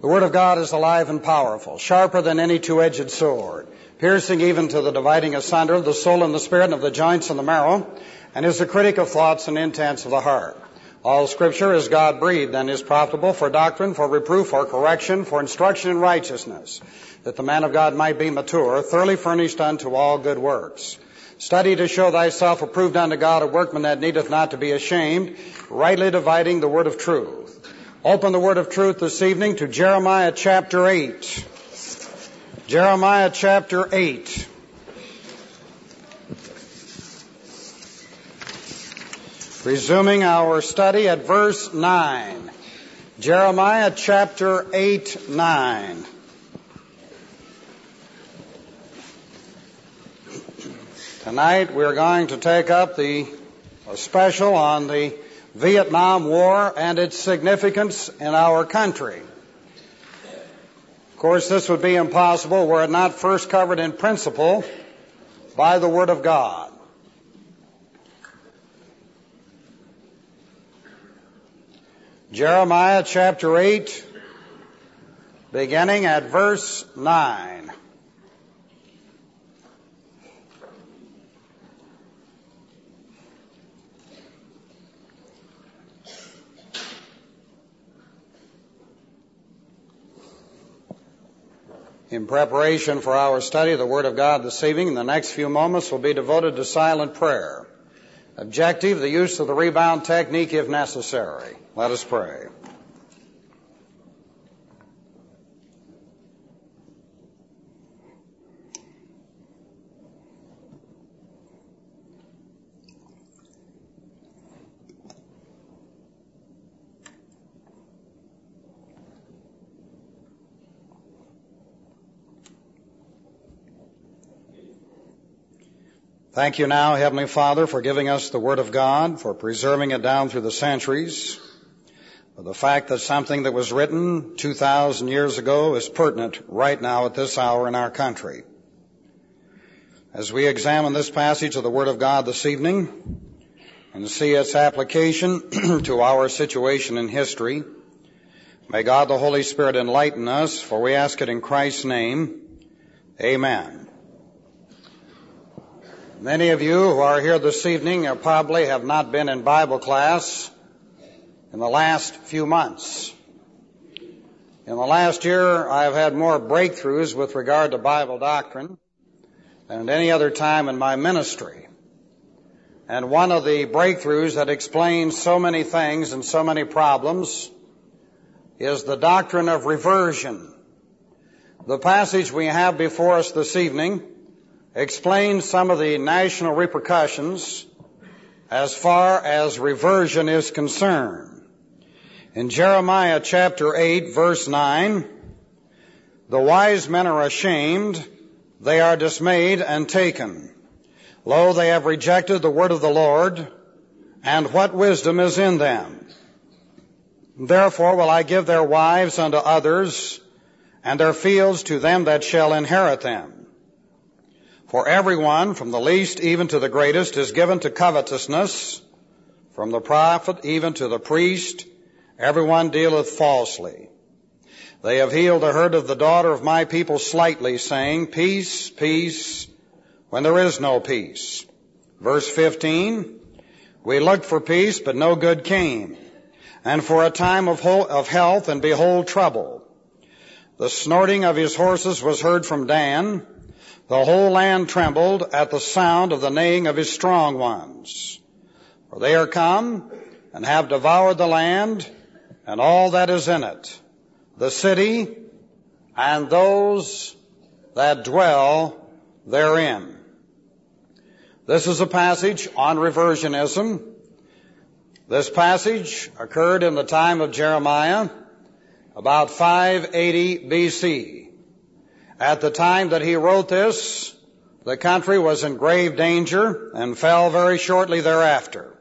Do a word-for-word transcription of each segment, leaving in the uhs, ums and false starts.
The Word of God is alive and powerful, sharper than any two-edged sword, piercing even to the dividing asunder of the soul and the spirit and of the joints and the marrow, and is a critic of thoughts and intents of the heart. All Scripture is God-breathed and is profitable for doctrine, for reproof, for correction, for instruction in righteousness, that the man of God might be mature, thoroughly furnished unto all good works. Study to show thyself approved unto God, a workman that needeth not to be ashamed, rightly dividing the word of truth. Open the word of truth this evening to Jeremiah chapter eight. Jeremiah chapter eight. Resuming our study at verse nine. Jeremiah chapter eight, nine. Tonight we're going to take up the a special on the Vietnam War and its significance in our country. Of course, this would be impossible were it not first covered in principle by the Word of God. Jeremiah chapter eight, beginning at verse nine. In preparation for our study of the Word of God this evening, the next few moments will be devoted to silent prayer. Objective, the use of the rebound technique if necessary. Let us pray. Thank you now, Heavenly Father, for giving us the Word of God, for preserving it down through the centuries, for the fact that something that was written two thousand years ago is pertinent right now at this hour in our country. As we examine this passage of the Word of God this evening and see its application to our situation in history, may God the Holy Spirit enlighten us, for we ask it in Christ's name. Amen. Many of you who are here this evening probably have not been in Bible class in the last few months. In the last year, I've had more breakthroughs with regard to Bible doctrine than at any other time in my ministry. And one of the breakthroughs that explains so many things and so many problems is the doctrine of reversion. The passage we have before us this evening explains some of the national repercussions as far as reversion is concerned. In Jeremiah chapter eight, verse nine, the wise men are ashamed, they are dismayed and taken. Lo, they have rejected the word of the Lord, and what wisdom is in them? Therefore will I give their wives unto others, and their fields to them that shall inherit them. For everyone, from the least even to the greatest, is given to covetousness, from the prophet even to the priest, everyone dealeth falsely. They have healed the hurt of the daughter of my people slightly, saying, Peace, peace, when there is no peace. Verse fifteen, we looked for peace, but no good came, and for a time of, whole, of health, and behold trouble. The snorting of his horses was heard from Dan. The whole land trembled at the sound of the neighing of his strong ones. For they are come and have devoured the land and all that is in it, the city and those that dwell therein. This is a passage on reversionism. This passage occurred in the time of Jeremiah, about five eighty B C. At the time that he wrote this, the country was in grave danger and fell very shortly thereafter.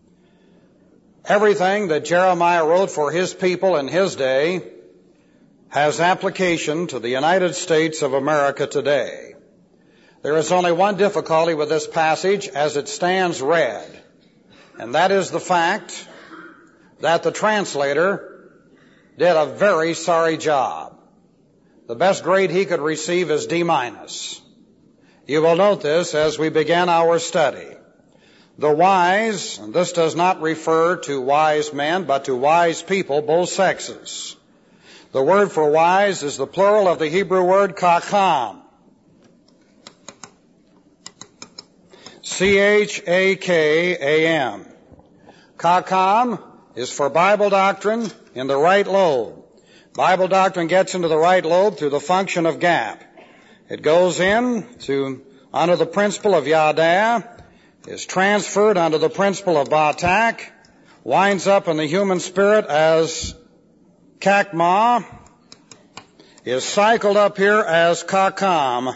Everything that Jeremiah wrote for his people in his day has application to the United States of America today. There is only one difficulty with this passage as it stands read, and that is the fact that the translator did a very sorry job. The best grade he could receive is D minus. You will note this as we begin our study. The wise, and this does not refer to wise men, but to wise people, both sexes. The word for wise is the plural of the Hebrew word chacham. C H A K A M. Chacham is for Bible doctrine in the right lobe. Bible doctrine gets into the right lobe through the function of gap. It goes in to under the principle of yada, is transferred under the principle of batak, winds up in the human spirit as kakma, is cycled up here as kakam.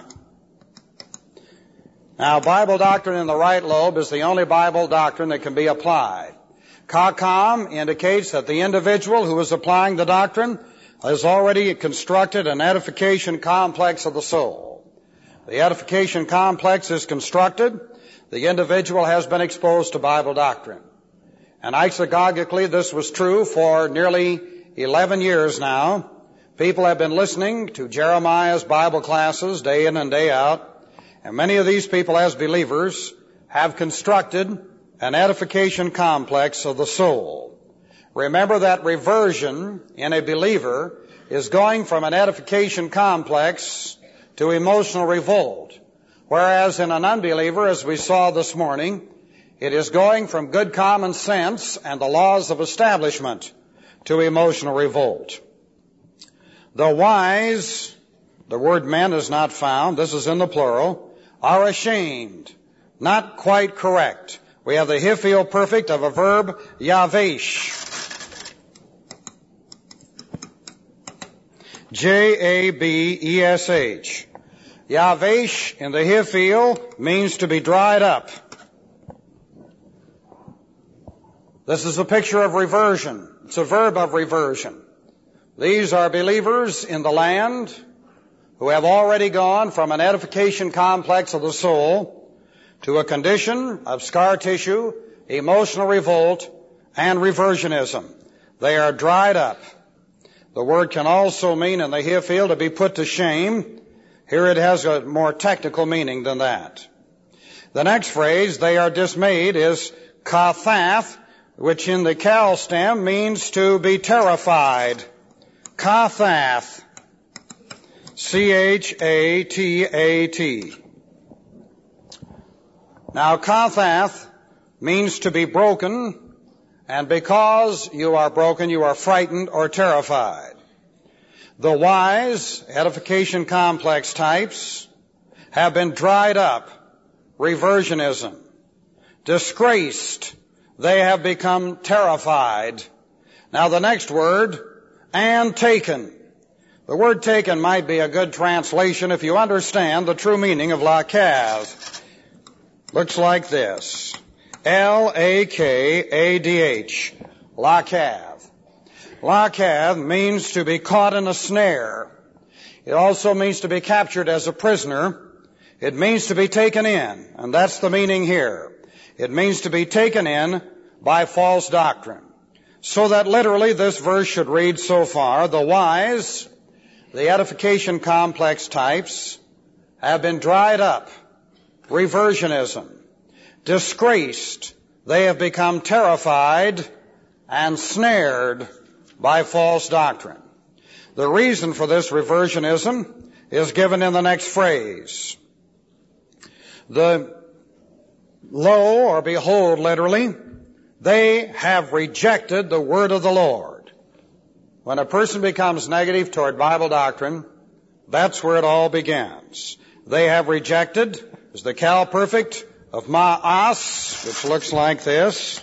Now, Bible doctrine in the right lobe is the only Bible doctrine that can be applied. Kakam indicates that the individual who is applying the doctrine has already constructed an edification complex of the soul. The edification complex is constructed. The individual has been exposed to Bible doctrine. And isogogically, this was true for nearly eleven years now. People have been listening to Jeremiah's Bible classes day in and day out. And many of these people, as believers, have constructed an edification complex of the soul. Remember that reversion in a believer is going from an edification complex to emotional revolt, whereas in an unbeliever, as we saw this morning, it is going from good common sense and the laws of establishment to emotional revolt. The wise, the word men is not found, this is in the plural, are ashamed, not quite correct. We have the hiphil perfect of a verb, yavesh. J A B E S H. Yavesh in the hiphil means to be dried up. This is a picture of reversion. It's a verb of reversion. These are believers in the land who have already gone from an edification complex of the soul to a condition of scar tissue, emotional revolt, and reversionism. They are dried up. The word can also mean in the hiphil to be put to shame. Here it has a more technical meaning than that. The next phrase, they are dismayed, is kathath, which in the cal stem means to be terrified. Kathath. C H A T A T. Now, kathath means to be broken, and because you are broken, you are frightened or terrified. The wise edification complex types have been dried up, reversionism. Disgraced, they have become terrified. Now the next word, and taken. The word taken might be a good translation if you understand the true meaning of lakav. Looks like this. L A K A D H. Lakav. Lakav means to be caught in a snare. It also means to be captured as a prisoner. It means to be taken in, and that's the meaning here. It means to be taken in by false doctrine. So that literally this verse should read so far, the wise, the edification complex types, have been dried up, reversionism, disgraced, they have become terrified and snared by false doctrine. The reason for this reversionism is given in the next phrase. The lo, or behold, literally, they have rejected the word of the Lord. When a person becomes negative toward Bible doctrine, that's where it all begins. They have rejected, is the cal perfect of ma'as, which looks like this.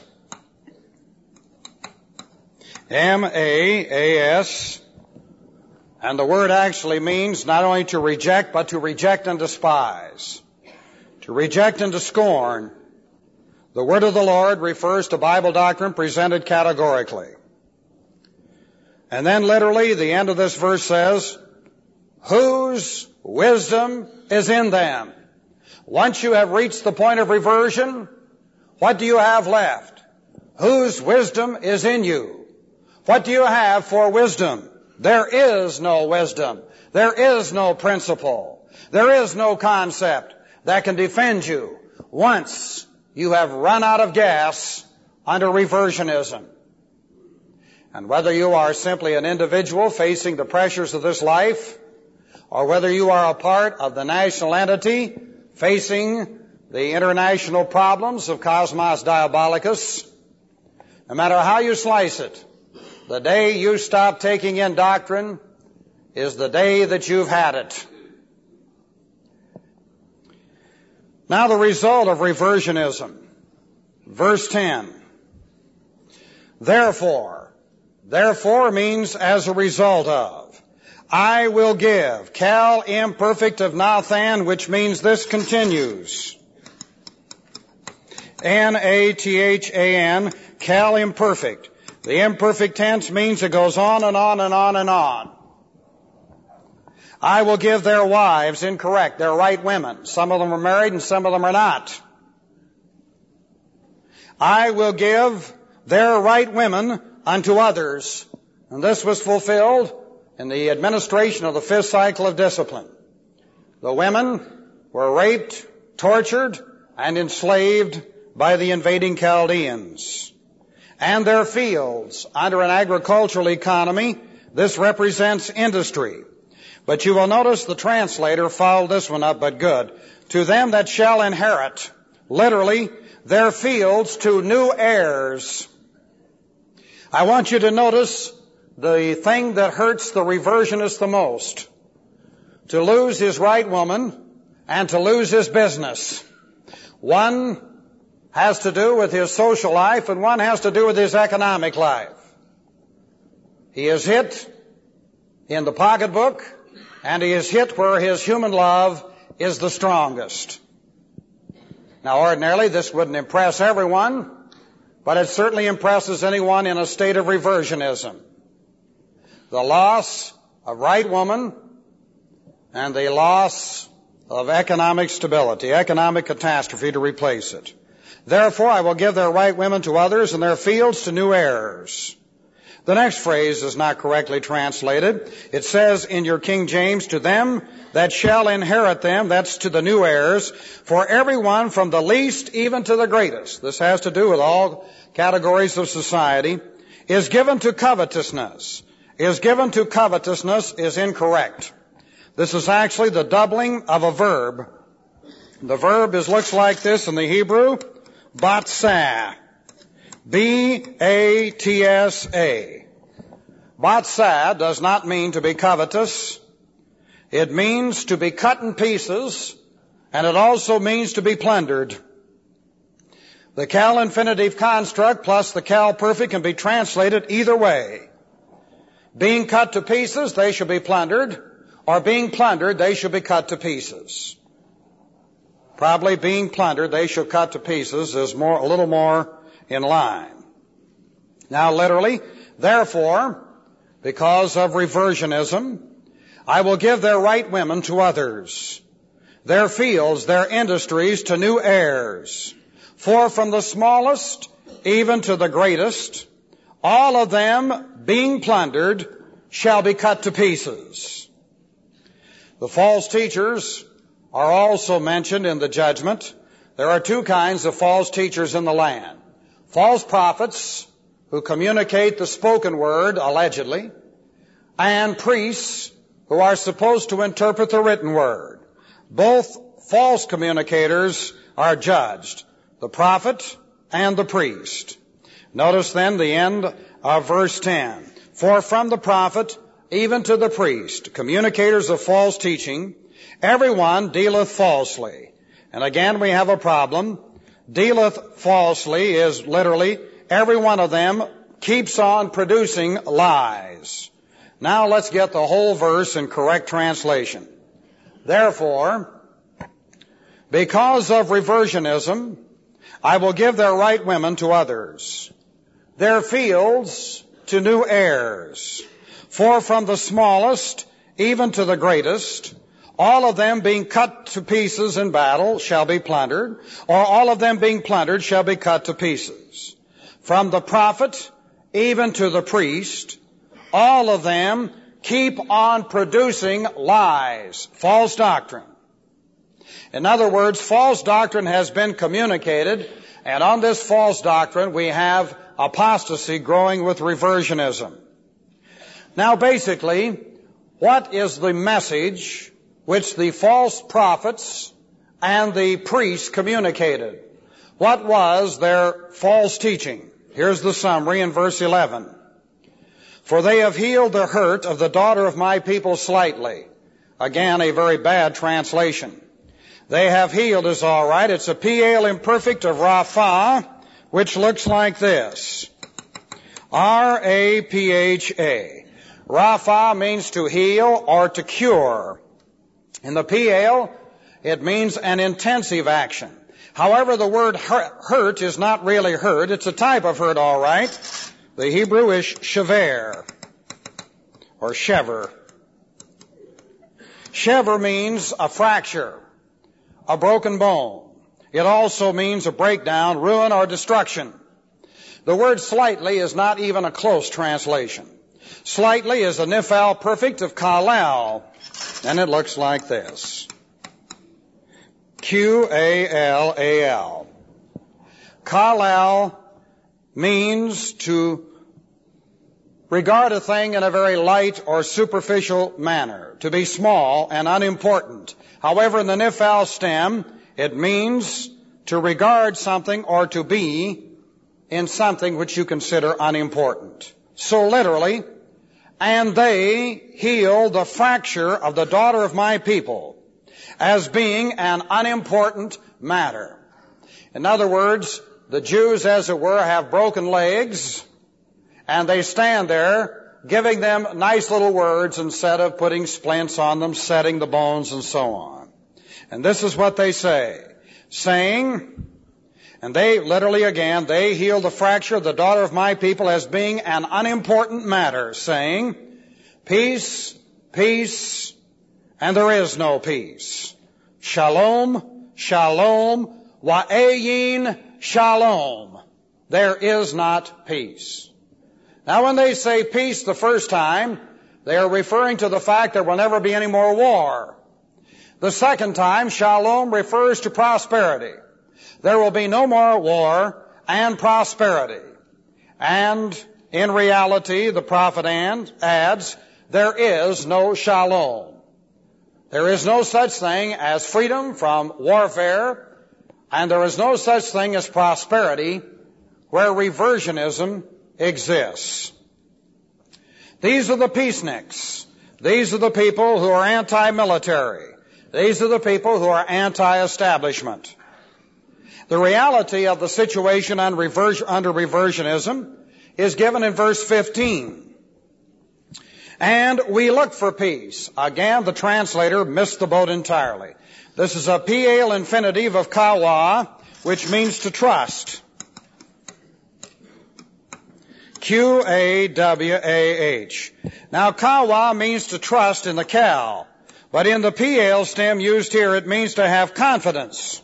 M A A S. And the word actually means not only to reject, but to reject and despise. To reject and to scorn. The word of the Lord refers to Bible doctrine presented categorically. And then literally the end of this verse says, whose wisdom is in them. Once you have reached the point of reversion, what do you have left? Whose wisdom is in you? What do you have for wisdom? There is no wisdom. There is no principle. There is no concept that can defend you once you have run out of gas under reversionism. And whether you are simply an individual facing the pressures of this life, or whether you are a part of the national entity facing the international problems of Cosmos Diabolicus, no matter how you slice it, the day you stop taking in doctrine is the day that you've had it. Now the result of reversionism. Verse ten. Therefore, therefore means as a result of. I will give. Cal imperfect of Nathan, which means this continues. N A T H A N, cal imperfect. The imperfect tense means it goes on and on and on and on. I will give their wives, incorrect, they're right women. Some of them are married and some of them are not. I will give their right women unto others. And this was fulfilled in the administration of the fifth cycle of discipline. The women were raped, tortured, and enslaved by the invading Chaldeans. And their fields, under an agricultural economy, this represents industry. But you will notice the translator fouled this one up, but good. To them that shall inherit, literally, their fields to new heirs. I want you to notice the thing that hurts the reversionist the most. To lose his right woman and to lose his business. One has to do with his social life and one has to do with his economic life. He is hit in the pocketbook and he is hit where his human love is the strongest. Now ordinarily this wouldn't impress everyone, but it certainly impresses anyone in a state of reversionism. The loss of right woman and the loss of economic stability, economic catastrophe to replace it. Therefore, I will give their right women to others and their fields to new heirs. The next phrase is not correctly translated. It says in your King James, to them that shall inherit them, that's to the new heirs, for everyone from the least even to the greatest, this has to do with all categories of society, is given to covetousness. Is given to covetousness is incorrect. This is actually the doubling of a verb. The verb is looks like this in the Hebrew, batsah. B A T S A. Batsah does not mean to be covetous. It means to be cut in pieces, and it also means to be plundered. The cal infinitive construct plus the cal perfect can be translated either way. Being cut to pieces, they shall be plundered, or being plundered, they shall be cut to pieces. Probably being plundered, they shall cut to pieces is more, a little more in line. Now literally, therefore, because of reversionism, I will give their right women to others, their fields, their industries to new heirs. For from the smallest even to the greatest, all of them being plundered shall be cut to pieces. The false teachers are also mentioned in the judgment. There are two kinds of false teachers in the land. False prophets who communicate the spoken word, allegedly, and priests who are supposed to interpret the written word. Both false communicators are judged, the prophet and the priest. Notice then the end of verse ten. For from the prophet even to the priest, communicators of false teaching, everyone dealeth falsely. And again we have a problem. Dealeth falsely is literally every one of them keeps on producing lies. Now let's get the whole verse in correct translation. Therefore, because of reversionism, I will give their right women to others, their fields to new heirs. For from the smallest even to the greatest, all of them being cut to pieces in battle shall be plundered, or all of them being plundered shall be cut to pieces. From the prophet even to the priest, all of them keep on producing lies, false doctrine. In other words, false doctrine has been communicated, and on this false doctrine we have apostasy growing with reversionism. Now basically, what is the message which the false prophets and the priests communicated? What was their false teaching? Here's the summary in verse eleven. For they have healed the hurt of the daughter of my people slightly. Again, a very bad translation. They have healed is all right. It's a P L imperfect of Rapha, which looks like this. R A P H A. Rapha means to heal or to cure. In the P L, it means an intensive action. However, the word hurt is not really hurt. It's a type of hurt, all right. The Hebrew is shever, or shever. Shever means a fracture, a broken bone. It also means a breakdown, ruin, or destruction. The word slightly is not even a close translation. Slightly is the Nifal perfect of Kalal, and it looks like this. Q A L A L. Kalal means to regard a thing in a very light or superficial manner, to be small and unimportant. However, in the Nifal stem, it means to regard something or to be in something which you consider unimportant. So literally, and they healed the fracture of the daughter of my people as being an unimportant matter. In other words, the Jews, as it were, have broken legs, and they stand there giving them nice little words instead of putting splints on them, setting the bones, and so on. And this is what they say, saying, and they literally again, they healed the fracture of the daughter of my people as being an unimportant matter, saying, peace, peace, and there is no peace. Shalom, shalom, wa'ayin, shalom. There is not peace. Now when they say peace the first time, they are referring to the fact there will never be any more war. The second time, shalom refers to prosperity. There will be no more war and prosperity. And in reality, the prophet adds, there is no shalom. There is no such thing as freedom from warfare, and there is no such thing as prosperity where reversionism exists. These are the peaceniks. These are the people who are anti-military. These are the people who are anti-establishment. The reality of the situation under reversionism is given in verse fifteen. And we look for peace. Again, the translator missed the boat entirely. This is a P L infinitive of kawa, which means to trust. Q A W A H. Now, kawa means to trust in the Cal, but in the P L stem used here, it means to have confidence.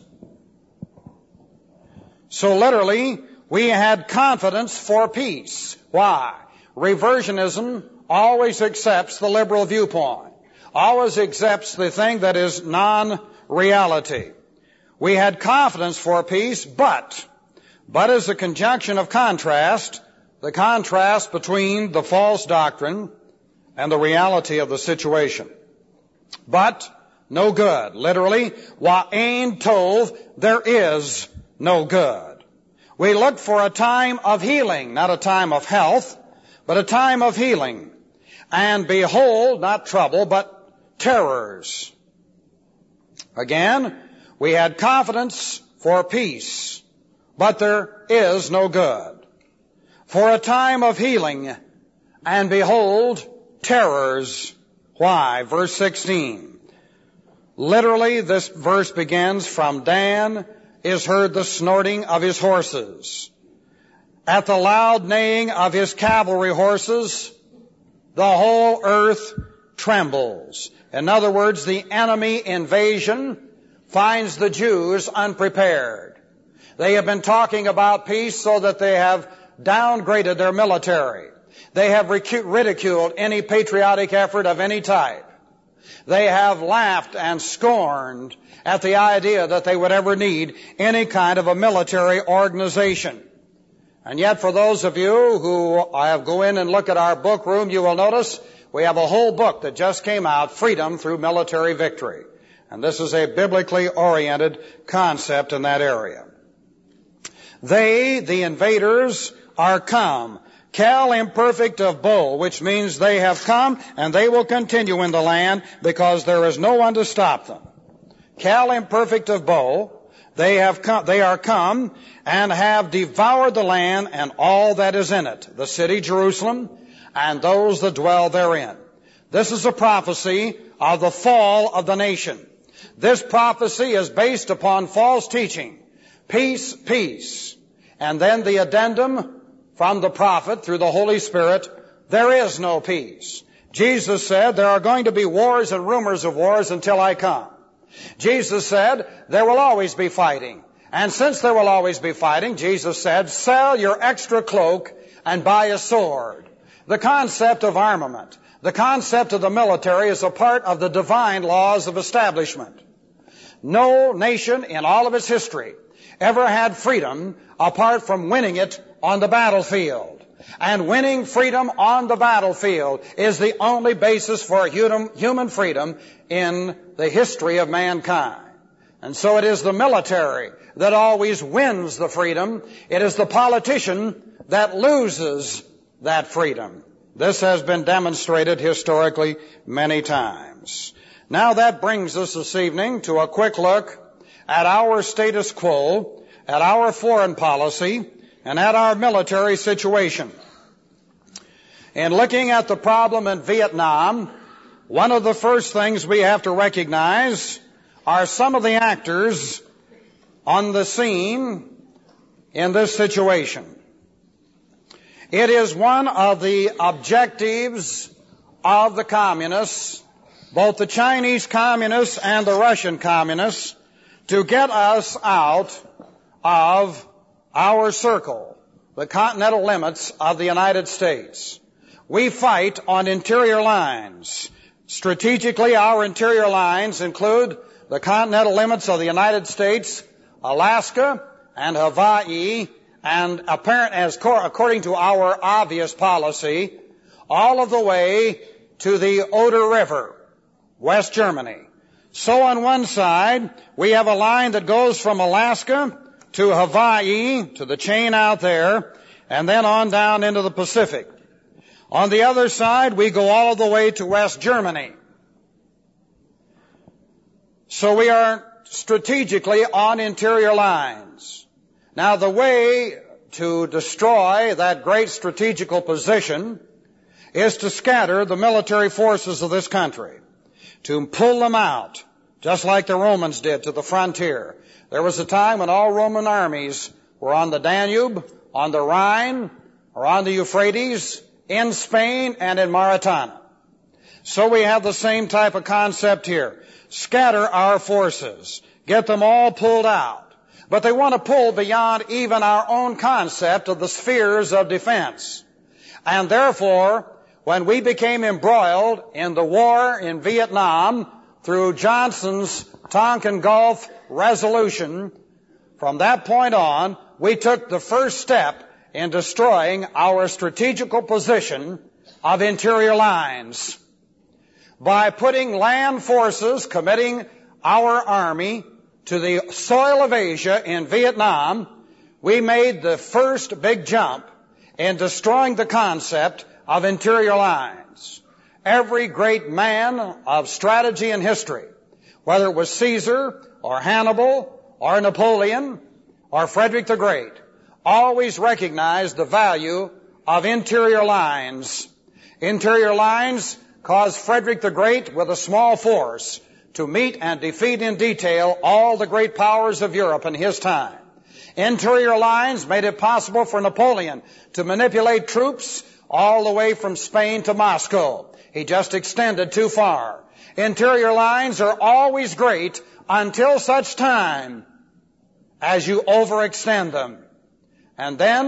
So literally, we had confidence for peace. Why? Reversionism always accepts the liberal viewpoint, always accepts the thing that is non-reality. We had confidence for peace, but, but is a conjunction of contrast, the contrast between the false doctrine and the reality of the situation. But no good. Literally, wa'ain tov, there is no good. We look for a time of healing, not a time of health, but a time of healing. And behold, not trouble, but terrors. Again, we had confidence for peace, but there is no good. For a time of healing, and behold, terrors. Why? Verse sixteen. Literally, this verse begins, from Dan is heard the snorting of his horses. At the loud neighing of his cavalry horses, the whole earth trembles. In other words, the enemy invasion finds the Jews unprepared. They have been talking about peace so that they have downgraded their military. They have ridiculed any patriotic effort of any type. They have laughed and scorned at the idea that they would ever need any kind of a military organization. And yet, for those of you who have go in and look at our book room, you will notice we have a whole book that just came out, Freedom Through Military Victory. And this is a biblically oriented concept in that area. They, the invaders, are come. Cal imperfect of bull, which means they have come and they will continue in the land because there is no one to stop them. Cal imperfect of bull, they have come, they are come and have devoured the land and all that is in it, the city Jerusalem and those that dwell therein. This is a prophecy of the fall of the nation. This prophecy is based upon false teaching. Peace, peace. And then the addendum from the prophet through the Holy Spirit, there is no peace. Jesus said there are going to be wars and rumors of wars until I come. Jesus said there will always be fighting. And since there will always be fighting, Jesus said, sell your extra cloak and buy a sword. The concept of armament, the concept of the military is a part of the divine laws of establishment. No nation in all of its history ever had freedom apart from winning it on the battlefield. And winning freedom on the battlefield is the only basis for human freedom in the history of mankind. And so it is the military that always wins the freedom. It is the politician that loses that freedom. This has been demonstrated historically many times. Now that brings us this evening to a quick look at our status quo, at our foreign policy, and at our military situation. In looking at the problem in Vietnam, one of the first things we have to recognize are some of the actors on the scene in this situation. It is one of the objectives of the communists, both the Chinese communists and the Russian communists, to get us out of our circle, the continental limits of the United States. We fight on interior lines. Strategically, our interior lines include the continental limits of the United States, Alaska, and Hawaii, and apparent as according to our obvious policy, all of the way to the Oder River, West Germany. So on one side, we have a line that goes from Alaska to Hawaii, to the chain out there, and then on down into the Pacific. On the other side, we go all the way to West Germany. So we are strategically on interior lines. Now, the way to destroy that great strategical position is to scatter the military forces of this country, to pull them out, just like the Romans did to the frontier. There was a time when all Roman armies were on the Danube, on the Rhine, or on the Euphrates, in Spain and in Mauritania. So we have the same type of concept here. Scatter our forces. Get them all pulled out. But they want to pull beyond even our own concept of the spheres of defense. And therefore, when we became embroiled in the war in Vietnam through Johnson's Tonkin Gulf resolution, from that point on, we took the first step in destroying our strategical position of interior lines. By putting land forces, committing our army to the soil of Asia in Vietnam, we made the first big jump in destroying the concept of interior lines. Every great man of strategy in history, whether it was Caesar or Hannibal or Napoleon or Frederick the Great, always recognized the value of interior lines. Interior lines caused Frederick the Great with a small force to meet and defeat in detail all the great powers of Europe in his time. Interior lines made it possible for Napoleon to manipulate troops all the way from Spain to Moscow. He just extended too far. Interior lines are always great until such time as you overextend them. And then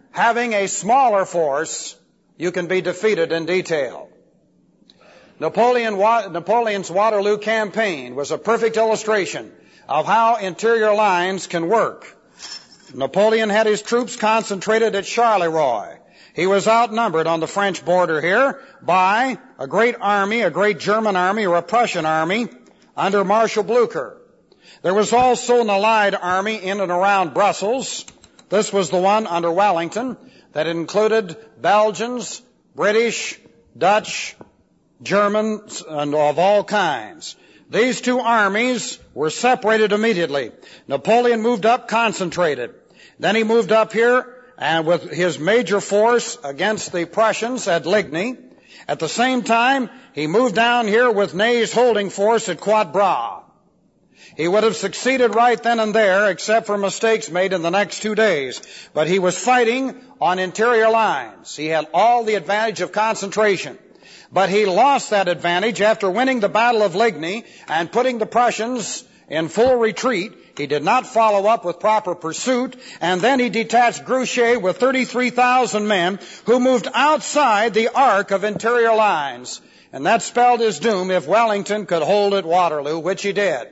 having a smaller force, you can be defeated in detail. Napoleon, Napoleon's Waterloo campaign was a perfect illustration of how interior lines can work. Napoleon had his troops concentrated at Charleroi. He was outnumbered on the French border here by a great army, a great German army or a Prussian army under Marshal Blucher. There was also an allied army in and around Brussels. This was the one under Wellington that included Belgians, British, Dutch, Germans, and of all kinds. These two armies were separated immediately. Napoleon moved up concentrated. Then he moved up here and with his major force against the Prussians at Ligny. At the same time, he moved down here with Ney's holding force at Quatre Bras. He would have succeeded right then and there, except for mistakes made in the next two days. But he was fighting on interior lines. He had all the advantage of concentration. But he lost that advantage after winning the Battle of Ligny and putting the Prussians in full retreat. He did not follow up with proper pursuit, and then he detached Grouchy with thirty-three thousand men who moved outside the arc of interior lines. And that spelled his doom if Wellington could hold at Waterloo, which he did.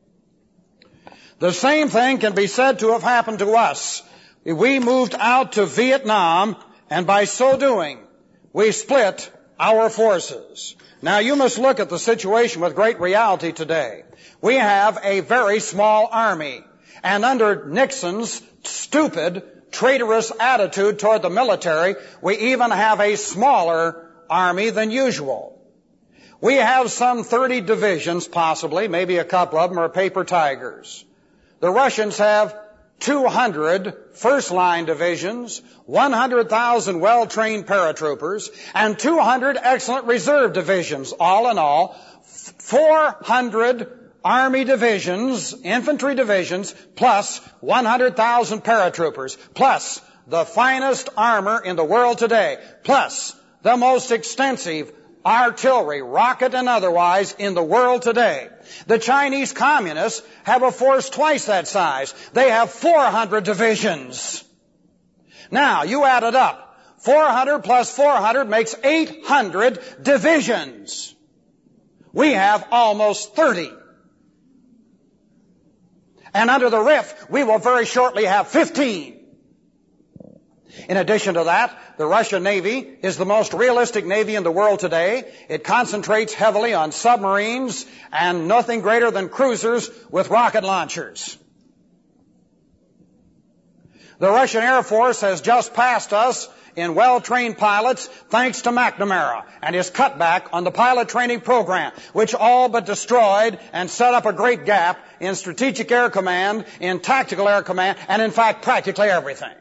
The same thing can be said to have happened to us. We moved out to Vietnam, and by so doing, we split our forces. Now, you must look at the situation with great reality today. We have a very small army, and under Nixon's stupid, traitorous attitude toward the military, we even have a smaller army than usual. We have some thirty divisions, possibly, maybe a couple of them are paper tigers. The Russians have two hundred first-line divisions, one hundred thousand well-trained paratroopers, and two hundred excellent reserve divisions. All in all, four hundred Army divisions, infantry divisions, plus one hundred thousand paratroopers, plus the finest armor in the world today, plus the most extensive artillery, rocket and otherwise, in the world today. The Chinese communists have a force twice that size. They have four hundred divisions. Now, you add it up. four hundred plus four hundred makes eight hundred divisions. We have almost thirty. And under the R I F, we will very shortly have fifteen. In addition to that, the Russian Navy is the most realistic Navy in the world today. It concentrates heavily on submarines and nothing greater than cruisers with rocket launchers. The Russian Air Force has just passed us in well-trained pilots thanks to McNamara and his cutback on the pilot training program, which all but destroyed and set up a great gap in strategic air command, in tactical air command, and in fact practically everything.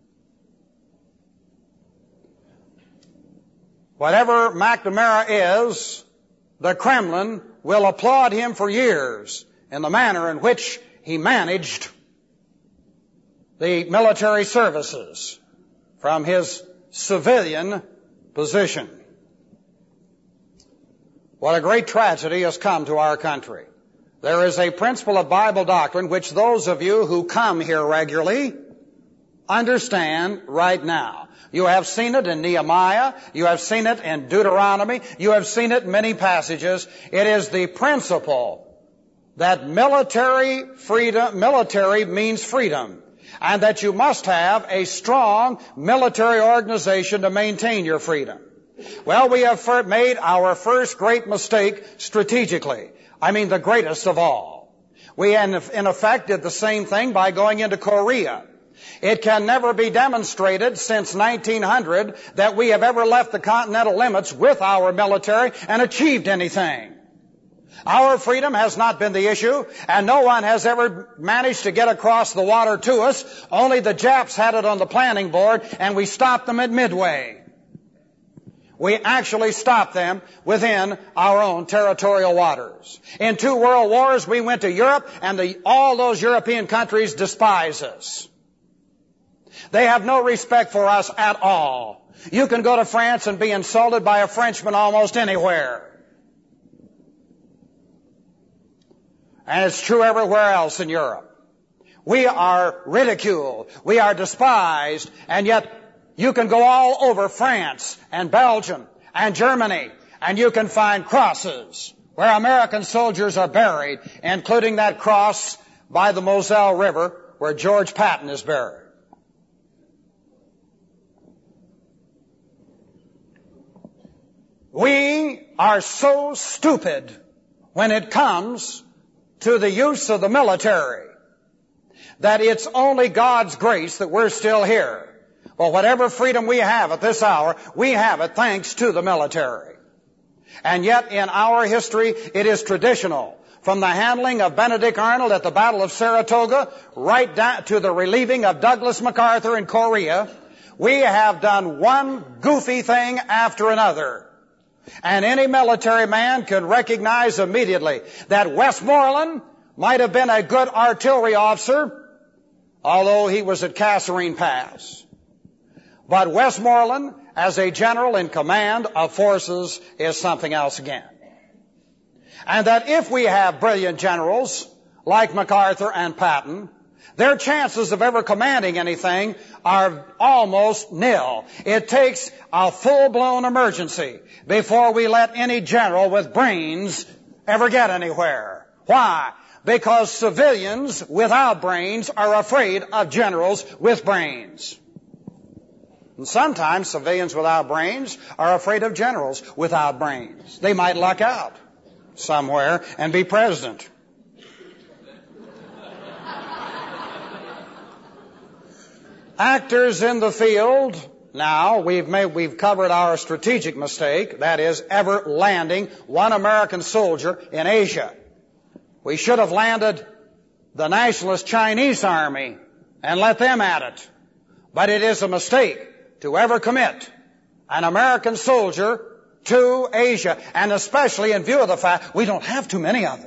Whatever McNamara is, the Kremlin will applaud him for years in the manner in which he managed the military services from his civilian position. What a great tragedy has come to our country. There is a principle of Bible doctrine which those of you who come here regularly understand right now. You have seen it in Nehemiah. You have seen it in Deuteronomy. You have seen it in many passages. It is the principle that military freedom, military means freedom, and that you must have a strong military organization to maintain your freedom. Well, we have made our first great mistake strategically. I mean, the greatest of all. We, in effect, did the same thing by going into Korea. It can never be demonstrated since nineteen hundred that we have ever left the continental limits with our military and achieved anything. Our freedom has not been the issue, and no one has ever managed to get across the water to us. Only the Japs had it on the planning board, and we stopped them at Midway. We actually stopped them within our own territorial waters. In two world wars, we went to Europe, and the, all those European countries despise us. They have no respect for us at all. You can go to France and be insulted by a Frenchman almost anywhere. And it's true everywhere else in Europe. We are ridiculed. We are despised. And yet You can go all over France and Belgium and Germany, and you can find crosses where American soldiers are buried, including that cross by the Moselle River where George Patton is buried. We are so stupid when it comes to the use of the military that it's only God's grace that we're still here. Well, whatever freedom we have at this hour, we have it thanks to the military. And yet in our history, it is traditional. From the handling of Benedict Arnold at the Battle of Saratoga right down to the relieving of Douglas MacArthur in Korea, we have done one goofy thing after another. And any military man can recognize immediately that Westmoreland might have been a good artillery officer, although he was at Kasserine Pass. But Westmoreland, as a general in command of forces, is something else again. And that if we have brilliant generals like MacArthur and Patton, their chances of ever commanding anything are almost nil. It takes a full-blown emergency before we let any general with brains ever get anywhere. Why? Because civilians without brains are afraid of generals with brains. And sometimes civilians without brains are afraid of generals without brains. They might luck out somewhere and be president. Actors in the field. Now, we've made, we've covered our strategic mistake, that is, ever landing one American soldier in Asia. We should have landed the nationalist Chinese army and let them at it. But it is a mistake to ever commit an American soldier to Asia, and especially in view of the fact we don't have too many of them.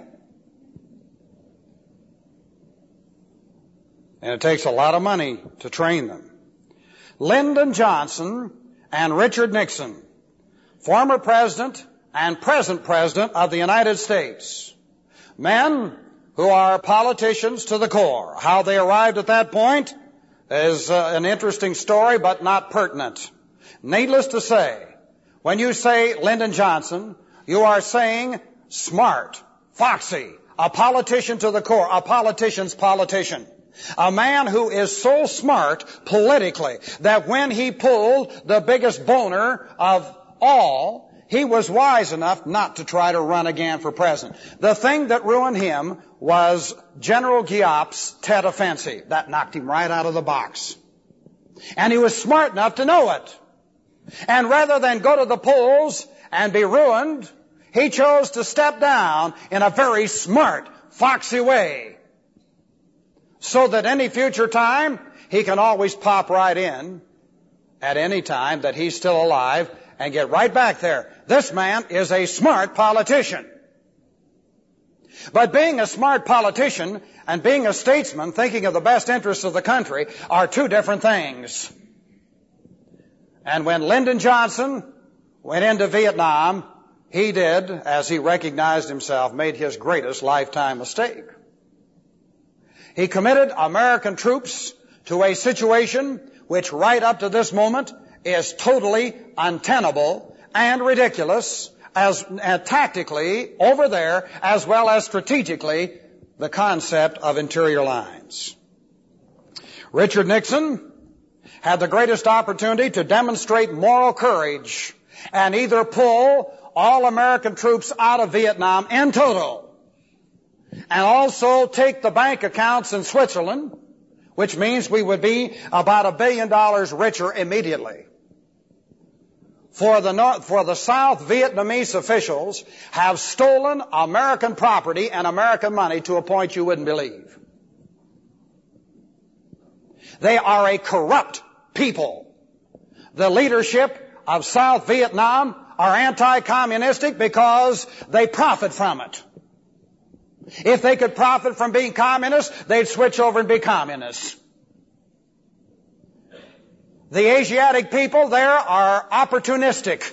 And it takes a lot of money to train them. Lyndon Johnson and Richard Nixon, former president and present president of the United States, men who are politicians to the core. How they arrived at that point is uh, an interesting story, but not pertinent. Needless to say, when you say Lyndon Johnson, you are saying smart, foxy, a politician to the core, a politician's politician. A man who is so smart politically that when he pulled the biggest boner of all, he was wise enough not to try to run again for president. The thing that ruined him was General Giap's Tet Offensive. That knocked him right out of the box. And he was smart enough to know it. And rather than go to the polls and be ruined, he chose to step down in a very smart, foxy way, so that any future time, he can always pop right in at any time that he's still alive and get right back there. This man is a smart politician. But being a smart politician and being a statesman thinking of the best interests of the country are two different things. And when Lyndon Johnson went into Vietnam, he did, as he recognized himself, made his greatest lifetime mistake. He committed American troops to a situation which right up to this moment is totally untenable and ridiculous, as uh, tactically over there as well as strategically, the concept of interior lines. Richard Nixon had the greatest opportunity to demonstrate moral courage and either pull all American troops out of Vietnam in total, and also take the bank accounts in Switzerland, which means we would be about a billion dollars richer immediately. For the North, for the South Vietnamese officials have stolen American property and American money to a point you wouldn't believe. They are a corrupt people. The leadership of South Vietnam are anti-communistic because they profit from it. If they could profit from being communists, they'd switch over and be communists. The Asiatic people there are opportunistic.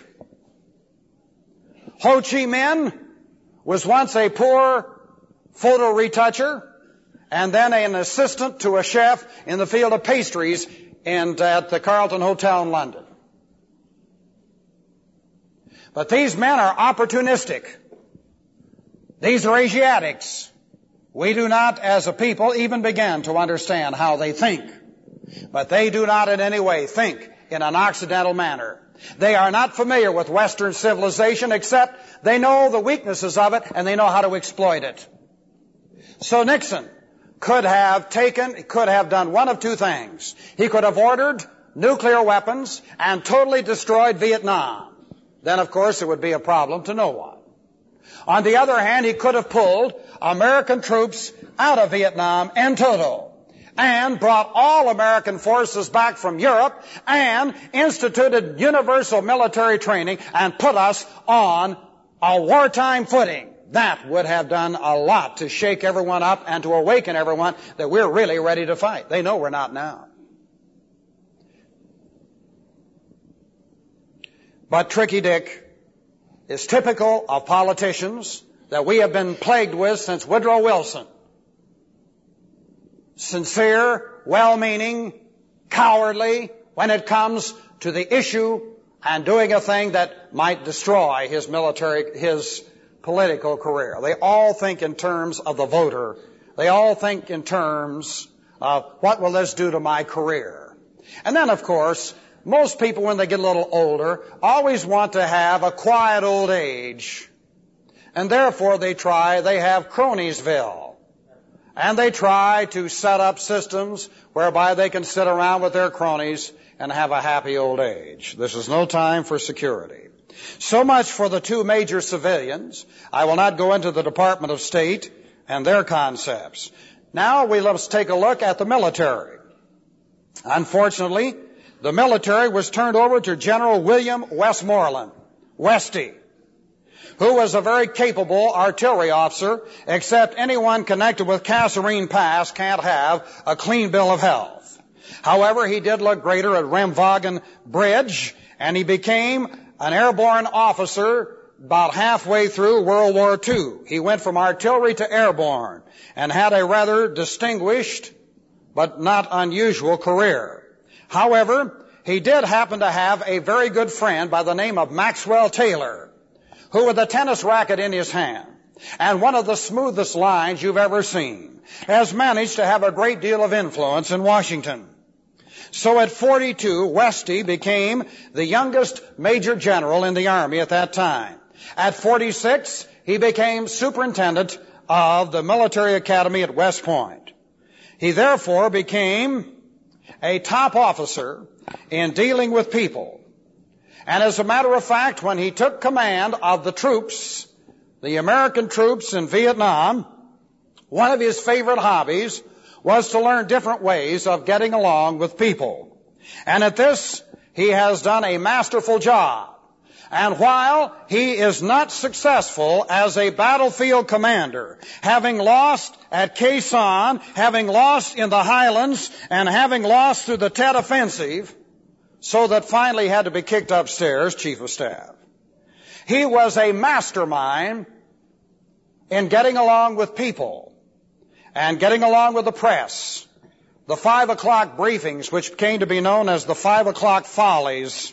Ho Chi Minh was once a poor photo retoucher and then an assistant to a chef in the field of pastries in, at the Carlton Hotel in London. But these men are opportunistic. These are Asiatics. We do not, as a people, even begin to understand how they think. But they do not in any way think in an Occidental manner. They are not familiar with Western civilization, except they know the weaknesses of it and they know how to exploit it. So Nixon could have taken, could have done one of two things. He could have ordered nuclear weapons and totally destroyed Vietnam. Then, of course, it would be a problem to no one. On the other hand, he could have pulled American troops out of Vietnam en toto and brought all American forces back from Europe and instituted universal military training and put us on a wartime footing. That would have done a lot to shake everyone up and to awaken everyone that we're really ready to fight. They know we're not now. But Tricky Dick is typical of politicians that we have been plagued with since Woodrow Wilson. Sincere, well-meaning, cowardly when it comes to the issue and doing a thing that might destroy his military, his political career. They all think in terms of the voter. They all think in terms of what will this do to my career. And then, of course, most people, when they get a little older, always want to have a quiet old age. And therefore they try, they have Croniesville. And they try to set up systems whereby they can sit around with their cronies and have a happy old age. This is no time for security. So much for the two major civilians. I will not go into the Department of State and their concepts. Now we let's take a look at the military. Unfortunately, the military was turned over to General William Westmoreland, Westy, who was a very capable artillery officer, except anyone connected with Kasserine Pass can't have a clean bill of health. However, he did look greater at Remagen Bridge, and he became an airborne officer about halfway through World War Two. He went from artillery to airborne and had a rather distinguished but not unusual career. However, he did happen to have a very good friend by the name of Maxwell Taylor, who with a tennis racket in his hand and one of the smoothest lines you've ever seen, has managed to have a great deal of influence in Washington. So at forty-two, Westy became the youngest major general in the Army at that time. At forty-six, he became superintendent of the military academy at West Point. He therefore became a top officer in dealing with people. And as a matter of fact, when he took command of the troops, the American troops in Vietnam, one of his favorite hobbies was to learn different ways of getting along with people. And at this, he has done a masterful job. And while he is not successful as a battlefield commander, having lost at Khe Sanh, having lost in the Highlands, and having lost through the Tet Offensive, so that finally had to be kicked upstairs, chief of staff, he was a mastermind in getting along with people and getting along with the press. The five o'clock briefings, which came to be known as the five o'clock follies.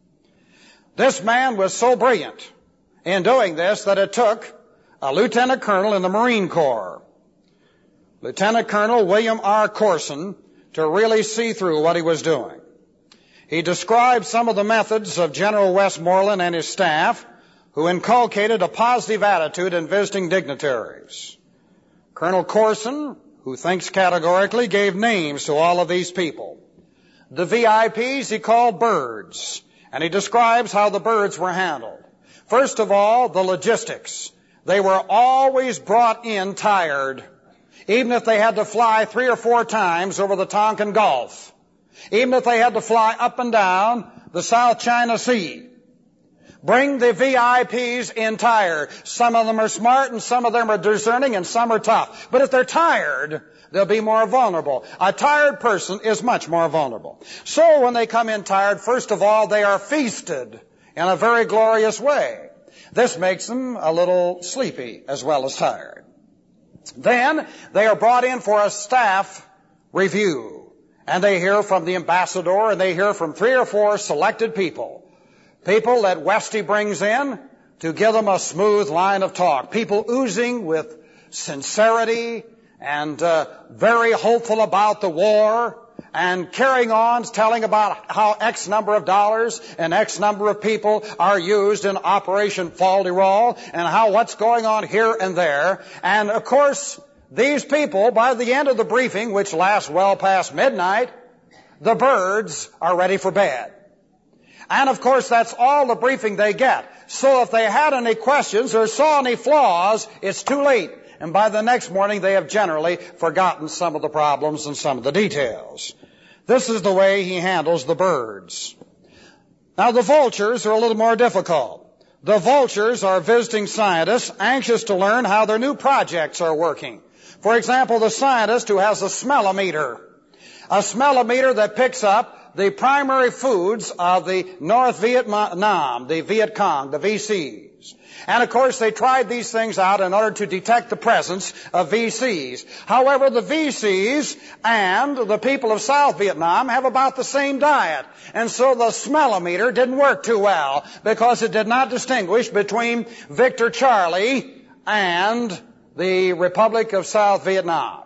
This man was so brilliant in doing this that it took a lieutenant colonel in the Marine Corps, Lieutenant Colonel William R. Corson, to really see through what he was doing. He described some of the methods of General Westmoreland and his staff, who inculcated a positive attitude in visiting dignitaries. Colonel Corson, who thinks categorically, gave names to all of these people. The V I Ps he called birds, and he describes how the birds were handled. First of all, the logistics. They were always brought in tired, even if they had to fly three or four times over the Tonkin Gulf, even if they had to fly up and down the South China Sea. Bring the V I Ps in tired. Some of them are smart and some of them are discerning and some are tough. But if they're tired, they'll be more vulnerable. A tired person is much more vulnerable. So when they come in tired, first of all, they are feasted in a very glorious way. This makes them a little sleepy as well as tired. Then they are brought in for a staff review. and they hear from the ambassador, and they hear from three or four selected people. People that Westy brings in to give them a smooth line of talk. People oozing with sincerity and uh, very hopeful about the war, and carrying on, telling about how X number of dollars and X number of people are used in Operation Fol-de-rol, and how what's going on here and there. And of course, these people, by the end of the briefing, which lasts well past midnight, the birds are ready for bed. And of course, that's all the briefing they get. So if they had any questions or saw any flaws, it's too late. And by the next morning, they have generally forgotten some of the problems and some of the details. This is the way he handles the birds. Now, the vultures are a little more difficult. The vultures are visiting scientists anxious to learn how their new projects are working. For example, the scientist who has a smellometer, a smellometer that picks up the primary foods of the North Vietnam, the Viet Cong, the V Cs. And of course, they tried these things out in order to detect the presence of V Cs. However, the V Cs and the people of South Vietnam have about the same diet. And so the smellometer didn't work too well because it did not distinguish between Victor Charlie and the Republic of South Vietnam.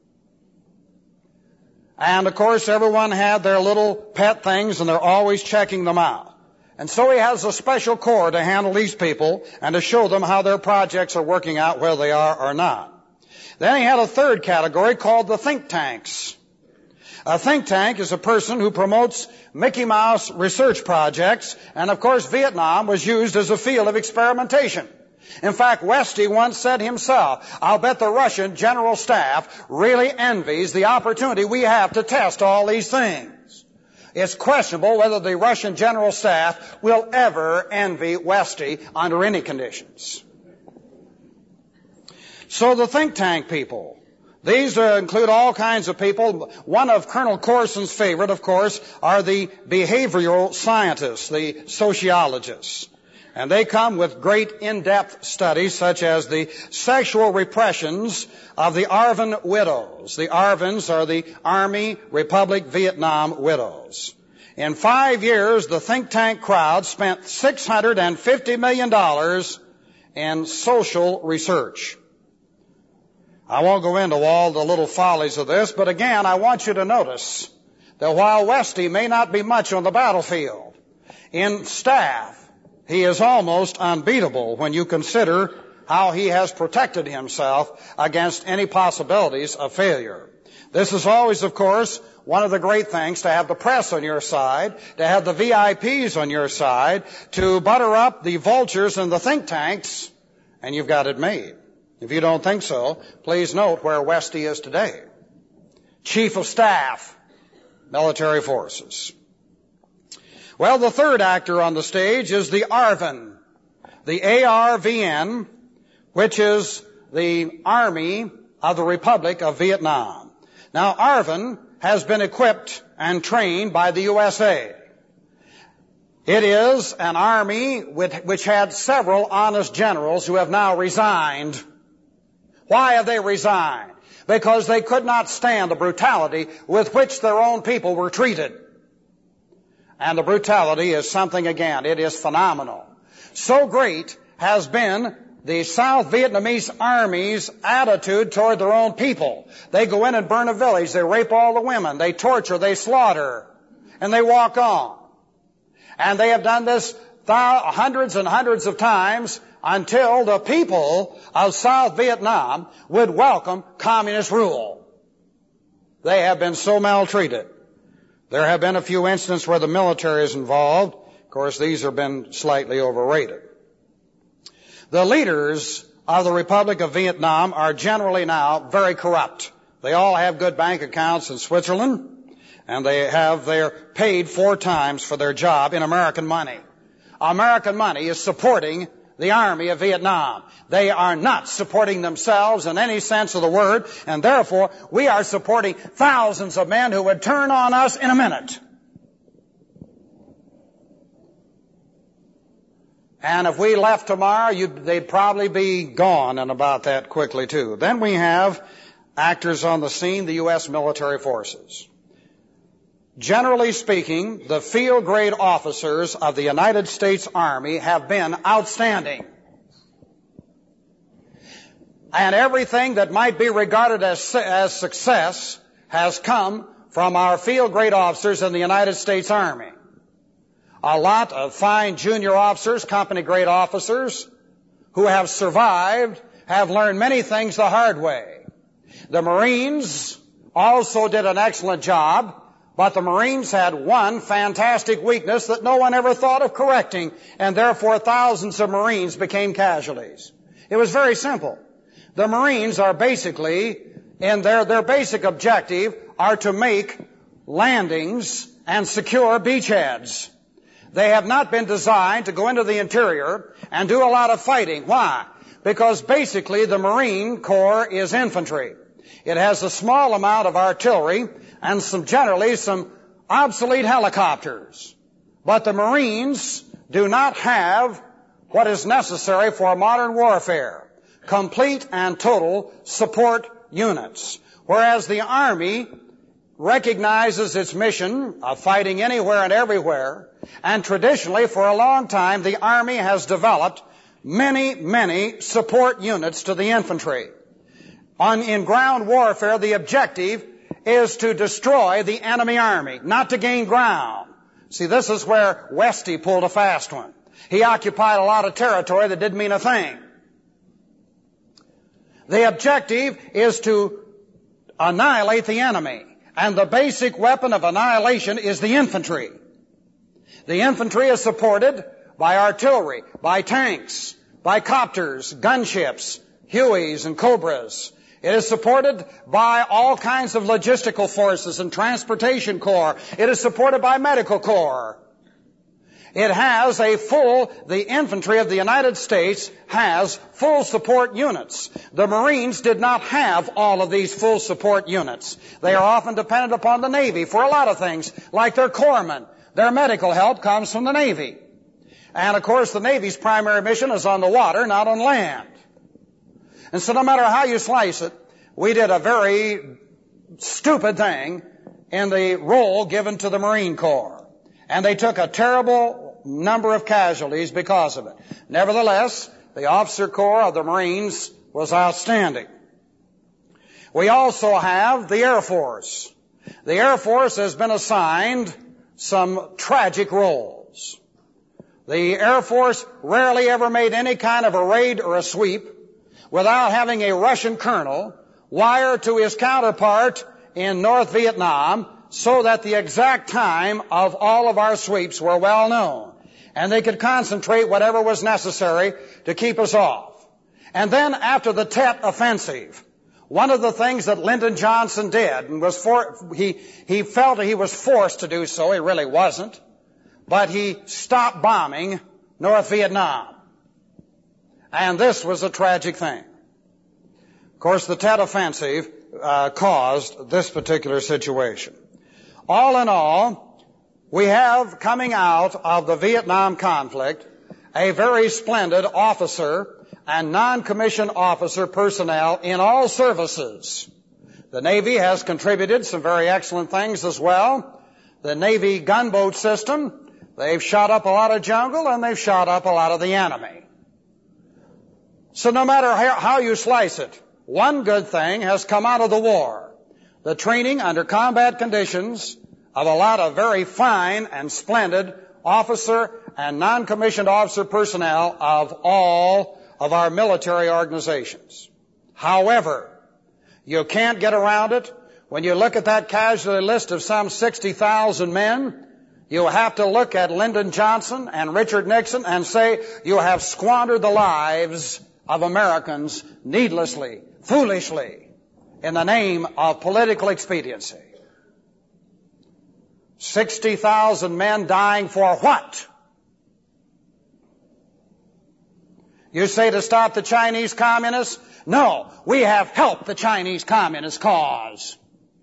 And of course, everyone had their little pet things, and they're always checking them out. And so he has a special corps to handle these people and to show them how their projects are working out, whether they are or not. Then he had a third category called the think tanks. A think tank is a person who promotes Mickey Mouse research projects, and of course Vietnam was used as a field of experimentation. In fact, Westy once said himself, I'll bet the Russian General Staff really envies the opportunity we have to test all these things. It's questionable whether the Russian General Staff will ever envy Westy under any conditions. So the think tank people, these uh, include all kinds of people. One of Colonel Corson's favorite, of course, are the behavioral scientists, the sociologists. And they come with great in-depth studies such as the sexual repressions of the Arvin widows. The Arvins are the Army Republic Vietnam widows. In five years, the think tank crowd spent six hundred fifty million dollars in social research. I won't go into all the little follies of this, but again, I want you to notice that while Westy may not be much on the battlefield, in staff, he is almost unbeatable when you consider how he has protected himself against any possibilities of failure. This is always, of course, one of the great things, to have the press on your side, to have the V I Ps on your side, to butter up the vultures and the think tanks, and you've got it made. If you don't think so, please note where Westy is today. Chief of Staff, Military Forces. Well, the third actor on the stage is the Arvin, the A R V N, which is the Army of the Republic of Vietnam. Now, Arvin has been equipped and trained by the U S A. It is an army which had several honest generals who have now resigned. Why have they resigned? Because they could not stand the brutality with which their own people were treated. And the brutality is something, again, it is phenomenal. So great has been the South Vietnamese Army's attitude toward their own people. They go in and burn a village, they rape all the women, they torture, they slaughter, and they walk on. And they have done this th- hundreds and hundreds of times until the people of South Vietnam would welcome communist rule. They have been so maltreated. There have been a few instances where the military is involved. Of course, these have been slightly overrated. The leaders of the Republic of Vietnam are generally now very corrupt. They all have good bank accounts in Switzerland, and they have they're paid four times for their job in American money. American money is supporting the Army of Vietnam. They are not supporting themselves in any sense of the word, and therefore we are supporting thousands of men who would turn on us in a minute. And if we left tomorrow, you'd, they'd probably be gone, and about that quickly too. Then we have actors on the scene, the U S military forces. generally speaking, the field grade officers of the United States Army have been outstanding. And everything that might be regarded as, as success has come from our field grade officers in the United States Army. A lot of fine junior officers, company grade officers, who have survived, have learned many things the hard way. The Marines also did an excellent job, but the Marines had one fantastic weakness that no one ever thought of correcting, and therefore thousands of Marines became casualties. It was very simple. The Marines are basically, in their, their basic objective, are to make landings and secure beachheads. They have not been designed to go into the interior and do a lot of fighting. Why? Because basically the Marine Corps is infantry. It has a small amount of artillery and some generally some obsolete helicopters. But the Marines do not have what is necessary for modern warfare. Complete and total support units. Whereas the Army recognizes its mission of fighting anywhere and everywhere, and traditionally for a long time the Army has developed many, many support units to the infantry. On, in ground warfare, the objective is to destroy the enemy army, not to gain ground. See, this is where Westy pulled a fast one. He occupied a lot of territory that didn't mean a thing. The objective is to annihilate the enemy, and the basic weapon of annihilation is the infantry. The infantry is supported by artillery, by tanks, by copters, gunships, Hueys and Cobras. It is supported by all kinds of logistical forces and transportation corps. It is supported by medical corps. It has a full, the infantry of the United States has full support units. The Marines did not have all of these full support units. They are often dependent upon the Navy for a lot of things, like their corpsmen. Their medical help comes from the Navy. And of course the Navy's primary mission is on the water, not on land. And so no matter how you slice it, we did a very stupid thing in the role given to the Marine Corps. And they took a terrible number of casualties because of it. Nevertheless, the officer corps of the Marines was outstanding. We also have the Air Force. The Air Force has been assigned some tragic roles. The Air Force rarely ever made any kind of a raid or a sweep without having a Russian colonel wire to his counterpart in North Vietnam so that the exact time of all of our sweeps were well known, and they could concentrate whatever was necessary to keep us off. And then after the Tet Offensive, one of the things that Lyndon Johnson did, and was for, he, he felt he was forced to do so, he really wasn't, but he stopped bombing North Vietnam. And this was a tragic thing. Of course, the Tet Offensive uh, caused this particular situation. All in all, we have coming out of the Vietnam conflict a very splendid officer and non-commissioned officer personnel in all services. The Navy has contributed some very excellent things as well. The Navy gunboat system, they've shot up a lot of jungle and they've shot up a lot of the enemy. So no matter how you slice it, one good thing has come out of the war. The training under combat conditions of a lot of very fine and splendid officer and non-commissioned officer personnel of all of our military organizations. However, you can't get around it. When you look at that casualty list of some sixty thousand men, you have to look at Lyndon Johnson and Richard Nixon and say you have squandered the lives of Americans needlessly, foolishly, in the name of political expediency. sixty thousand men dying for what? You say to stop the Chinese communists? No, we have helped the Chinese communist cause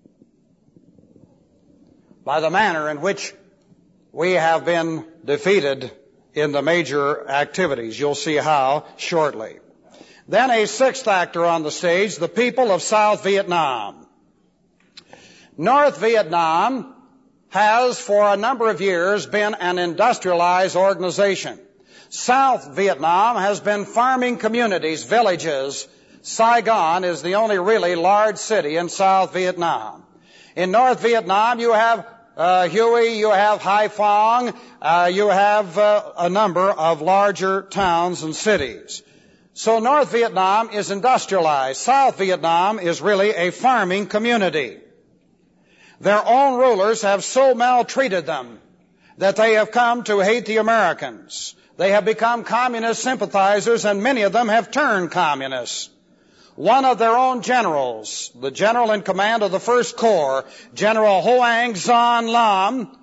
by the manner in which we have been defeated in the major activities. You'll see how shortly. Then a sixth actor on the stage, the people of South Vietnam. North Vietnam has for a number of years been an industrialized organization. South Vietnam has been farming communities, villages. Saigon is the only really large city in South Vietnam. In North Vietnam, you have uh, Hue, you have Haiphong, uh, you have uh, a number of larger towns and cities. So North Vietnam is industrialized. South Vietnam is really a farming community. Their own rulers have so maltreated them that they have come to hate the Americans. They have become communist sympathizers, and many of them have turned communists. One of their own generals, the general in command of the First Corps, General Hoang Xuan Lam,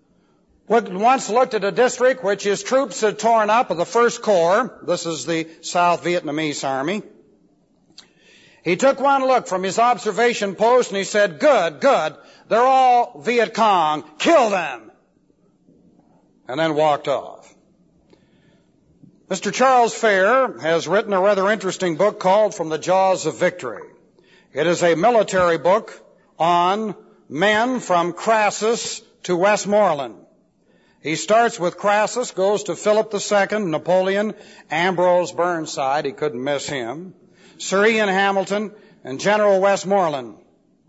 once looked at a district which his troops had torn up of the First Corps. This is the South Vietnamese army. He took one look from his observation post and he said, good, good, they're all Viet Cong, kill them, and then walked off. Mister Charles Fair has written a rather interesting book called From the Jaws of Victory. It is a military book on men from Crassus to Westmoreland. He starts with Crassus, goes to Philip the Second, Napoleon, Ambrose Burnside, he couldn't miss him, Sir Ian Hamilton, and General Westmoreland.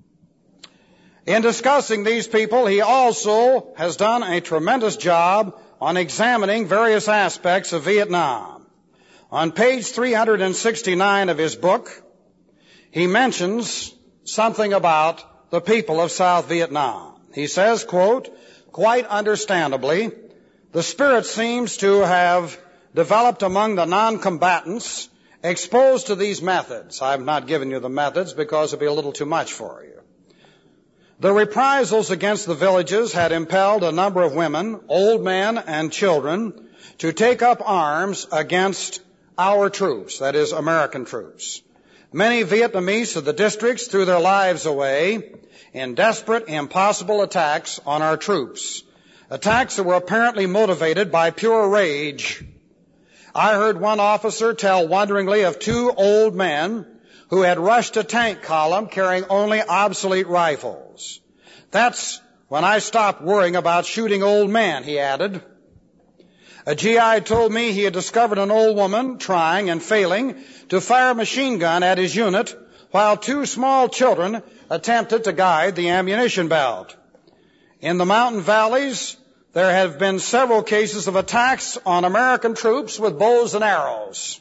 In discussing these people, he also has done a tremendous job on examining various aspects of Vietnam. On page three hundred sixty-nine of his book, he mentions something about the people of South Vietnam. He says, quote, quite understandably, the spirit seems to have developed among the non-combatants exposed to these methods. I've not given you the methods because it'd be a little too much for you. The reprisals against the villages had impelled a number of women, old men, and children to take up arms against our troops, that is, American troops. Many Vietnamese of the districts threw their lives away in desperate, impossible attacks on our troops. Attacks that were apparently motivated by pure rage. I heard one officer tell wonderingly of two old men who had rushed a tank column carrying only obsolete rifles. That's when I stopped worrying about shooting old men, he added. A G I told me he had discovered an old woman trying and failing to fire a machine gun at his unit while two small children attempted to guide the ammunition belt. In the mountain valleys, there have been several cases of attacks on American troops with bows and arrows.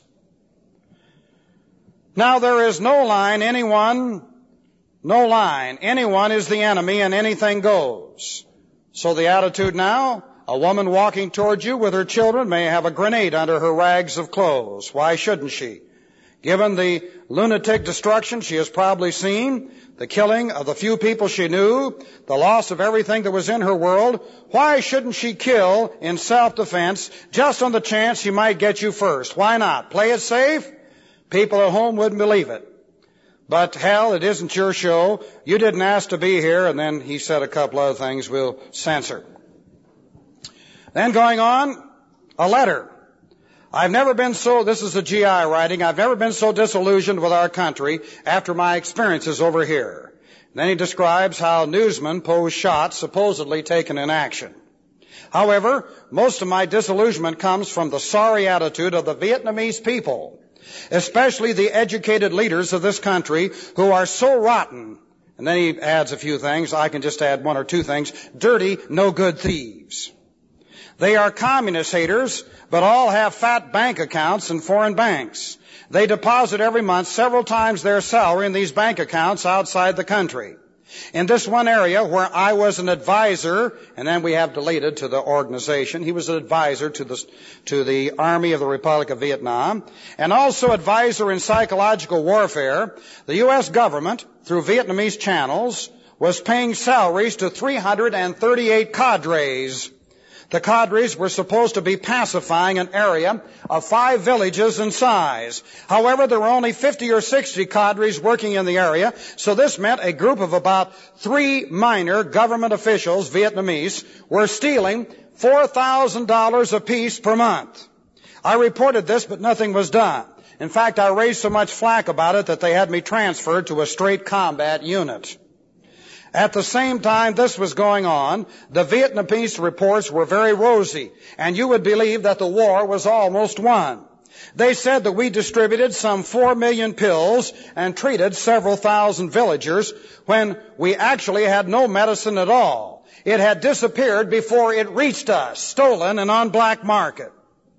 Now there is no line, anyone, no line, anyone is the enemy and anything goes. So the attitude now, a woman walking towards you with her children may have a grenade under her rags of clothes. Why shouldn't she? Given the lunatic destruction she has probably seen, the killing of the few people she knew, the loss of everything that was in her world, why shouldn't she kill in self-defense just on the chance she might get you first? Why not? Play it safe? People at home wouldn't believe it. But hell, it isn't your show. You didn't ask to be here. And then he said a couple other things we'll censor. Then going on, a letter. I've never been so, this is a G I writing, I've never been so disillusioned with our country after my experiences over here. And then he describes how newsmen pose shots supposedly taken in action. However, most of my disillusionment comes from the sorry attitude of the Vietnamese people, especially the educated leaders of this country who are so rotten. And then he adds a few things. I can just add one or two things. Dirty, no good thieves. They are communist haters, but all have fat bank accounts in foreign banks. They deposit every month several times their salary in these bank accounts outside the country. In this one area where I was an advisor, and then we have deleted to the organization, he was an advisor to the, to the Army of the Republic of Vietnam, and also advisor in psychological warfare, the U S government, through Vietnamese channels, was paying salaries to three hundred thirty-eight cadres. The cadres were supposed to be pacifying an area of five villages in size. However, there were only fifty or sixty cadres working in the area, so this meant a group of about three minor government officials, Vietnamese, were stealing four thousand dollars apiece per month. I reported this, but nothing was done. In fact, I raised so much flack about it that they had me transferred to a straight combat unit. At the same time this was going on, the Vietnamese reports were very rosy, and you would believe that the war was almost won. They said that we distributed some four million pills and treated several thousand villagers when we actually had no medicine at all. It had disappeared before it reached us, stolen and on black market.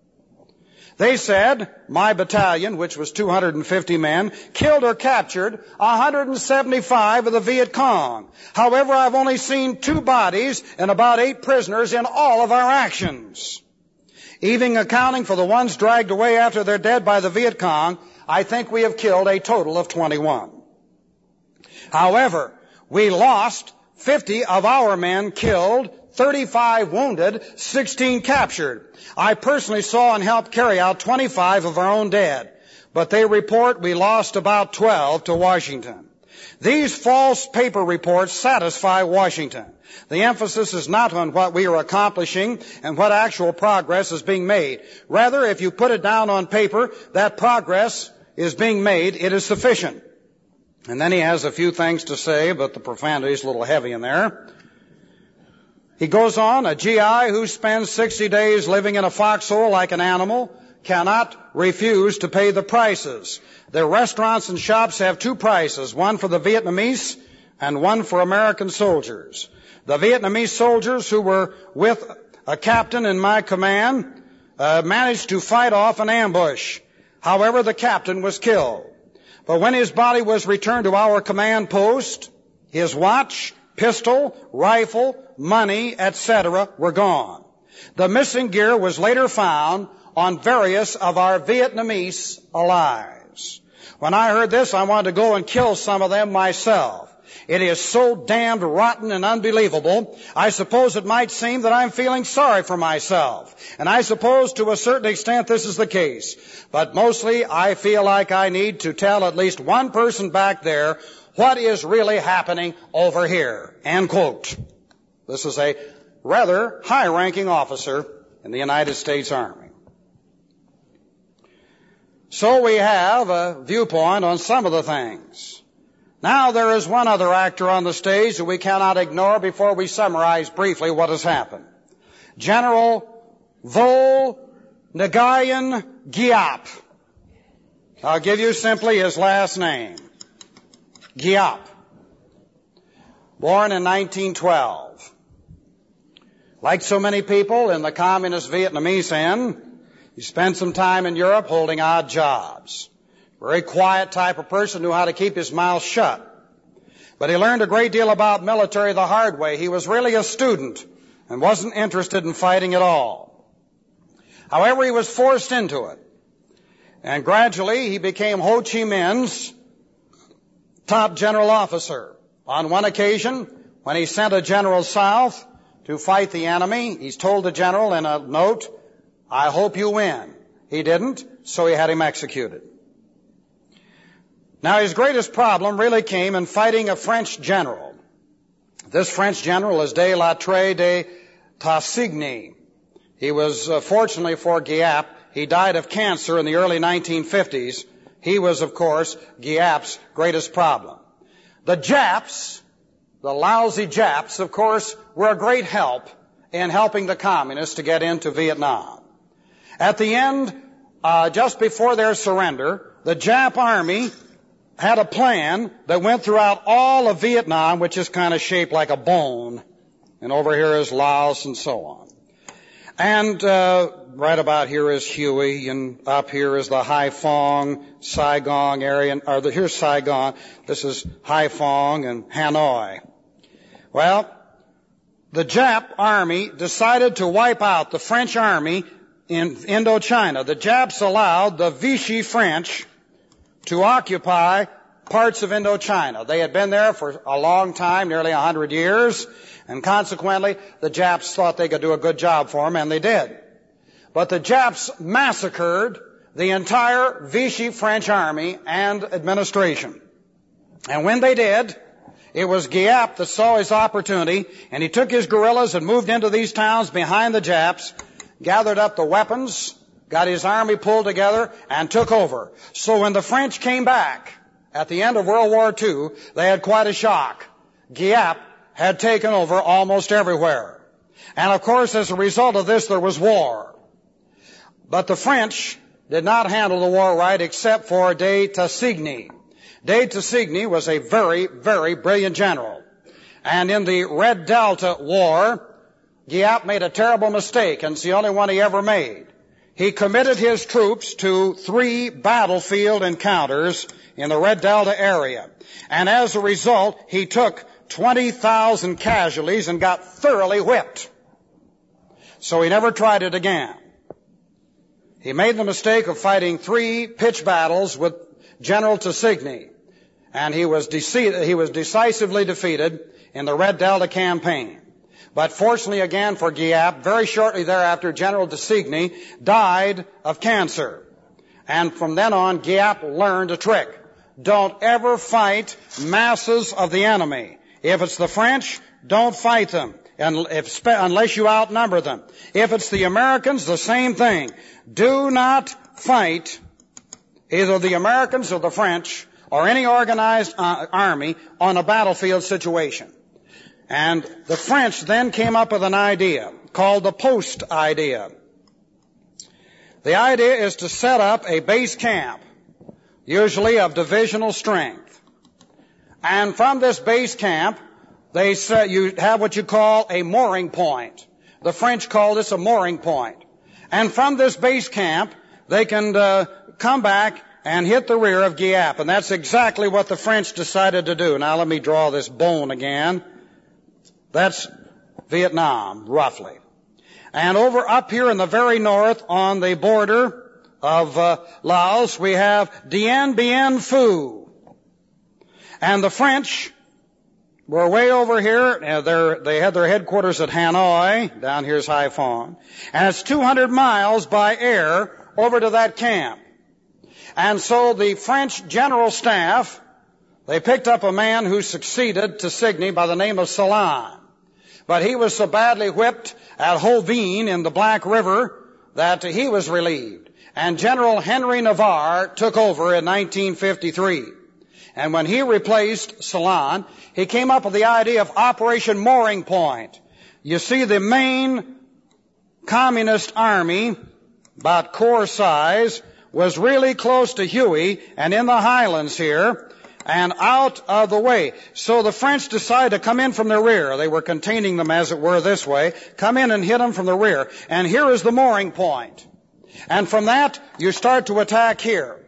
They said my battalion, which was two hundred fifty men, killed or captured one hundred seventy-five of the Viet Cong. However, I've only seen two bodies and about eight prisoners in all of our actions. Even accounting for the ones dragged away after they're dead by the Viet Cong, I think we have killed a total of twenty-one. However, we lost fifty of our men killed, thirty-five wounded, sixteen captured. I personally saw and helped carry out twenty-five of our own dead, but they report we lost about twelve to Washington. These false paper reports satisfy Washington. The emphasis is not on what we are accomplishing and what actual progress is being made. Rather, if you put it down on paper that progress is being made, it is sufficient. And then he has a few things to say, but the profanity is a little heavy in there. He goes on, a G I who spends sixty days living in a foxhole like an animal cannot refuse to pay the prices. The restaurants and shops have two prices, one for the Vietnamese and one for American soldiers. The Vietnamese soldiers who were with a captain in my command uh, managed to fight off an ambush. However, the captain was killed. But when his body was returned to our command post, his watch, pistol, rifle, money, et cetera were gone. The missing gear was later found on various of our Vietnamese allies. When I heard this, I wanted to go and kill some of them myself. It is so damned rotten and unbelievable. I suppose it might seem that I'm feeling sorry for myself. And I suppose to a certain extent this is the case. But mostly I feel like I need to tell at least one person back there what is really happening over here. End quote. This is a rather high-ranking officer in the United States Army. So we have a viewpoint on some of the things. Now there is one other actor on the stage that we cannot ignore before we summarize briefly what has happened. General Vo Nguyen Giap. I'll give you simply his last name. Giap. Born in nineteen twelve. Like so many people in the communist Vietnamese end, he spent some time in Europe holding odd jobs. Very quiet type of person, knew how to keep his mouth shut. But he learned a great deal about military the hard way. He was really a student and wasn't interested in fighting at all. However, he was forced into it. And gradually he became Ho Chi Minh's top general officer. On one occasion, when he sent a general south to fight the enemy, he's told the general in a note, "I hope you win." He didn't, so he had him executed. Now, his greatest problem really came in fighting a French general. This French general is de Lattre de Tassigny. He was, uh, fortunately for Giap, he died of cancer in the early nineteen fifties. He was, of course, Giap's greatest problem. The Japs, the lousy Japs, of course, were a great help in helping the communists to get into Vietnam. At the end, uh, just before their surrender, the Jap army had a plan that went throughout all of Vietnam, which is kind of shaped like a bone. And over here is Laos and so on. And uh, right about here is Hue, and up here is the Haiphong, Saigon area. Or the, here's Saigon. This is Haiphong and Hanoi. Well, the Jap army decided to wipe out the French army in Indochina. The Japs allowed the Vichy French to occupy parts of Indochina. They had been there for a long time, nearly a hundred years, and consequently the Japs thought they could do a good job for them, and they did. But the Japs massacred the entire Vichy French army and administration. And when they did, it was Giap that saw his opportunity, and he took his guerrillas and moved into these towns behind the Japs, gathered up the weapons, got his army pulled together, and took over. So when the French came back at the end of World War Two, they had quite a shock. Gieppe had taken over almost everywhere. And of course, as a result of this, there was war. But the French did not handle the war right except for de Tassigny. De Tassigny was a very, very brilliant general. And in the Red Delta War, Gieppe made a terrible mistake, and it's the only one he ever made. He committed his troops to three battlefield encounters in the Red Delta area. And as a result, he took twenty thousand casualties and got thoroughly whipped. So he never tried it again. He made the mistake of fighting three pitched battles with General Tassigny, and he was, dece- he was decisively defeated in the Red Delta campaign. But fortunately again for Gieppe, very shortly thereafter, General Tassigny died of cancer. And from then on, Gieppe learned a trick. Don't ever fight masses of the enemy. If it's the French, don't fight them and if, unless you outnumber them. If it's the Americans, the same thing. Do not fight either the Americans or the French or any organized uh, army on a battlefield situation. And the French then came up with an idea called the post idea. The idea is to set up a base camp, usually of divisional strength. And from this base camp, they say you have what you call a mooring point. The French call this a mooring point. And from this base camp, they can uh, come back and hit the rear of Gieppe. And that's exactly what the French decided to do. Now let me draw this bone again. That's Vietnam, roughly. And over up here in the very north on the border of uh, Laos, we have Dien Bien Phu. And the French were way over here. Uh, they're, they had their headquarters at Hanoi. Down here's Haiphong. And it's two hundred miles by air over to that camp. And so the French General Staff, they picked up a man who succeeded Tassigny by the name of Salan. But he was so badly whipped at Hovin in the Black River that he was relieved. And General Henry Navarre took over in nineteen fifty-three. And when he replaced Salan, he came up with the idea of Operation Mooring Point. You see, the main communist army, about corps size, was really close to Huey and in the highlands here and out of the way. So the French decided to come in from the rear. They were containing them, as it were, this way. Come in and hit them from the rear. And here is the mooring point. And from that, you start to attack here.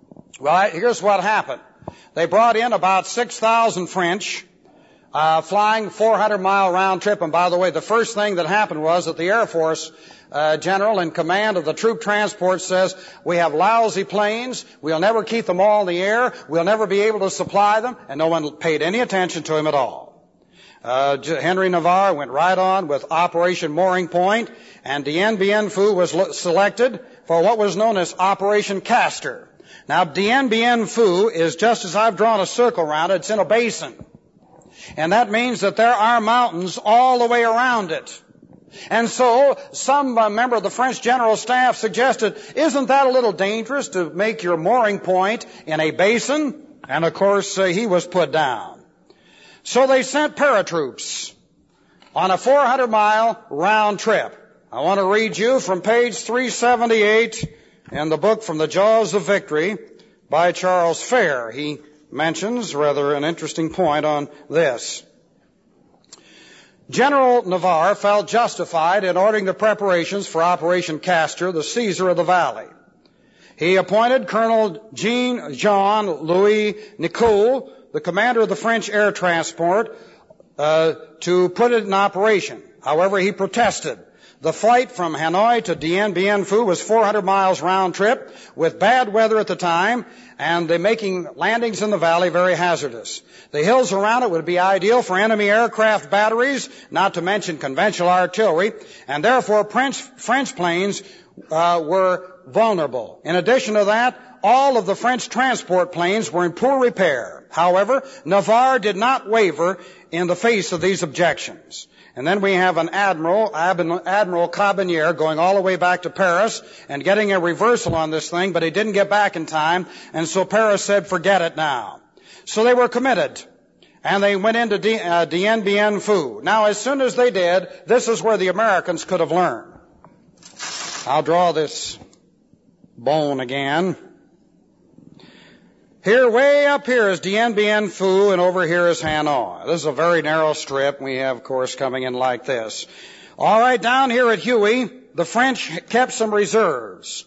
Well, here's what happened. They brought in about six thousand French, uh, flying four hundred mile round trip. And by the way, the first thing that happened was that the Air Force Uh, general in command of the troop transport says, we have lousy planes, we'll never keep them all in the air, we'll never be able to supply them, and no one paid any attention to him at all. Uh, Henry Navarre went right on with Operation Mooring Point, and Dien Bien Phu was lo- selected for what was known as Operation Castor. Now, Dien Bien Phu is just as I've drawn a circle around it, it's in a basin. And that means that there are mountains all the way around it. And so some uh, member of the French General Staff suggested, isn't that a little dangerous to make your mooring point in a basin? And of course, uh, he was put down. So they sent paratroops on a four hundred mile round trip. I want to read you from page three seventy-eight in the book From the Jaws of Victory by Charles Fair. He mentions rather an interesting point on this. General Navarre felt justified in ordering the preparations for Operation Castor, the Caesar of the Valley. He appointed Colonel Jean Jean Louis Nicole, the commander of the French air transport, uh, to put it in operation. However, he protested. The flight from Hanoi to Dien Bien Phu was four hundred miles round trip with bad weather at the time, and they're making landings in the valley very hazardous. The hills around it would be ideal for enemy aircraft batteries, not to mention conventional artillery, and therefore French, French planes uh, were vulnerable. In addition to that, all of the French transport planes were in poor repair. However, Navarre did not waver in the face of these objections. And then we have an Admiral, Admiral Cabanier, going all the way back to Paris and getting a reversal on this thing, but he didn't get back in time, and so Paris said, forget it now. So they were committed. and they went into D, uh, Dien Bien Phu. Now, as soon as they did, this is where the Americans could have learned. I'll draw this bone again. Here, way up here is Dien Bien Phu, and over here is Hanoi. This is a very narrow strip. We have, of course, coming in like this. All right, down here at Huey, the French kept some reserves.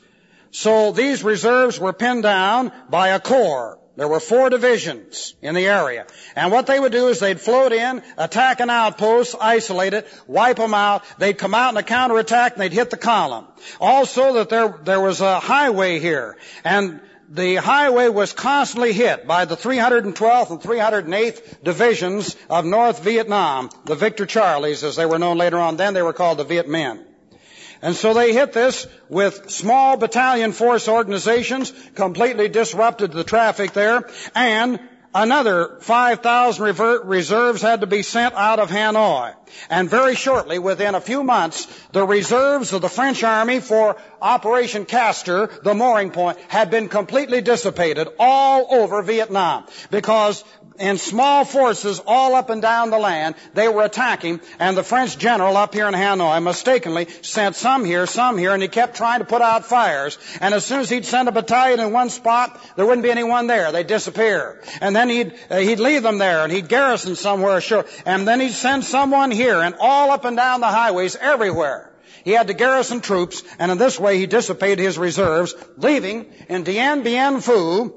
So these reserves were pinned down by a corps. There were four divisions in the area. And what they would do is they'd float in, attack an outpost, isolate it, wipe them out. They'd come out in a counterattack and they'd hit the column. Also that there, there was a highway here. And the highway was constantly hit by the three hundred twelfth and three hundred eighth divisions of North Vietnam, the Victor Charlies, as they were known later on. Then they were called the Viet Minh. And so they hit this with small battalion force organizations, completely disrupted the traffic there, and another five thousand reserves had to be sent out of Hanoi. And very shortly, within a few months, the reserves of the French army for Operation Castor, the mooring point, had been completely dissipated all over Vietnam, because in small forces all up and down the land, they were attacking, and the French general up here in Hanoi mistakenly sent some here, some here, and he kept trying to put out fires. And as soon as he'd send a battalion in one spot, there wouldn't be anyone there. They'd disappear. And then he'd, uh, he'd leave them there, and he'd garrison somewhere ashore. And then he'd send someone here, and all up and down the highways, everywhere. He had to garrison troops, and in this way he dissipated his reserves, leaving in Dien Bien Phu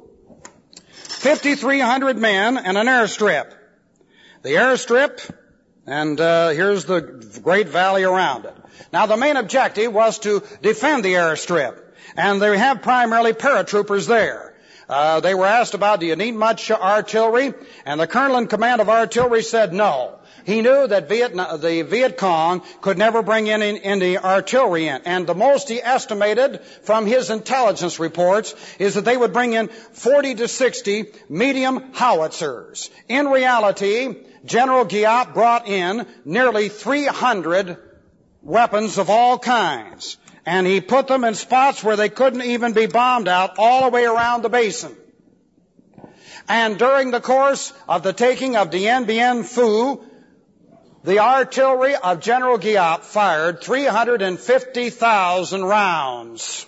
fifty-three hundred men and an airstrip. The airstrip, and uh, here's the great valley around it. Now, the main objective was to defend the airstrip, and they have primarily paratroopers there. Uh, they were asked about, do you need much artillery? And the colonel in command of artillery said no. He knew that Vietnam, the Viet Cong could never bring in any artillery in. And the most he estimated from his intelligence reports is that they would bring in forty to sixty medium howitzers. In reality, General Giap brought in nearly three hundred weapons of all kinds. And he put them in spots where they couldn't even be bombed out all the way around the basin. And during the course of the taking of Dien Bien Phu, the artillery of General Giap fired three hundred fifty thousand rounds.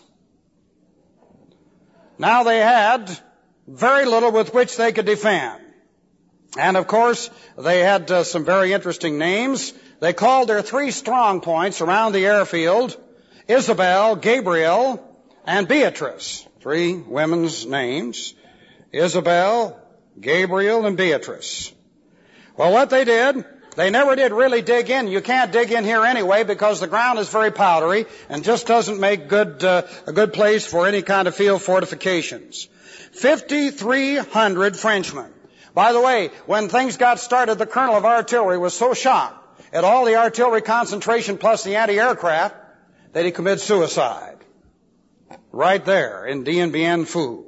Now they had very little with which they could defend. And of course, they had uh, some very interesting names. They called their three strong points around the airfield Isabel, Gabriel, and Beatrice. Three women's names. Isabel, Gabriel, and Beatrice. Well, what they did, they never did really dig in. You can't dig in here anyway because the ground is very powdery and just doesn't make good, uh, a good place for any kind of field fortifications. fifty-three hundred Frenchmen. By the way, when things got started, the colonel of artillery was so shocked at all the artillery concentration plus the anti-aircraft that he committed suicide. Right there in Dien Bien Phu.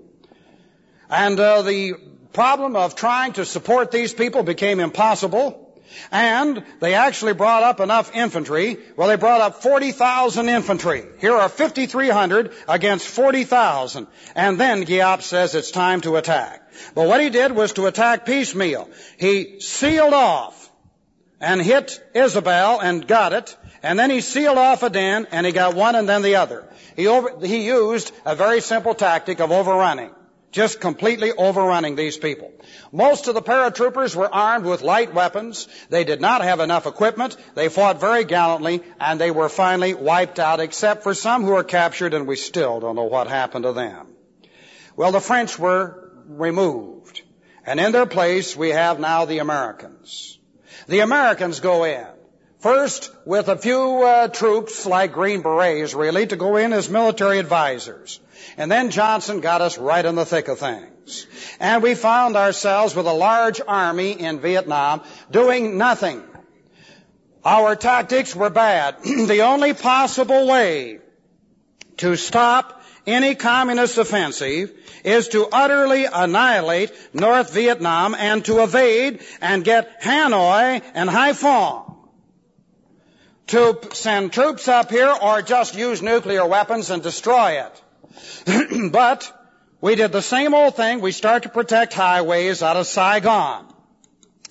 And uh, the problem of trying to support these people became impossible. And they actually brought up enough infantry. Well, they brought up forty thousand infantry. Here are fifty-three hundred against forty thousand. And then Giap says it's time to attack. But what he did was to attack piecemeal. He sealed off and hit Isabel and got it. And then he sealed off Aden and he got one and then the other. He, over, he used a very simple tactic of overrunning. Just completely overrunning these people. Most of the paratroopers were armed with light weapons. They did not have enough equipment. They fought very gallantly, and they were finally wiped out, except for some who were captured, and we still don't know what happened to them. Well, the French were removed, and in their place we have now the Americans. The Americans go in. First, with a few uh, troops, like Green Berets, really, to go in as military advisors. And then Johnson got us right in the thick of things. And we found ourselves with a large army in Vietnam doing nothing. Our tactics were bad. The only possible way to stop any communist offensive is to utterly annihilate North Vietnam and to evade and get Hanoi and Haiphong. To send troops up here or just use nuclear weapons and destroy it. But we did the same old thing. We start to protect highways out of Saigon.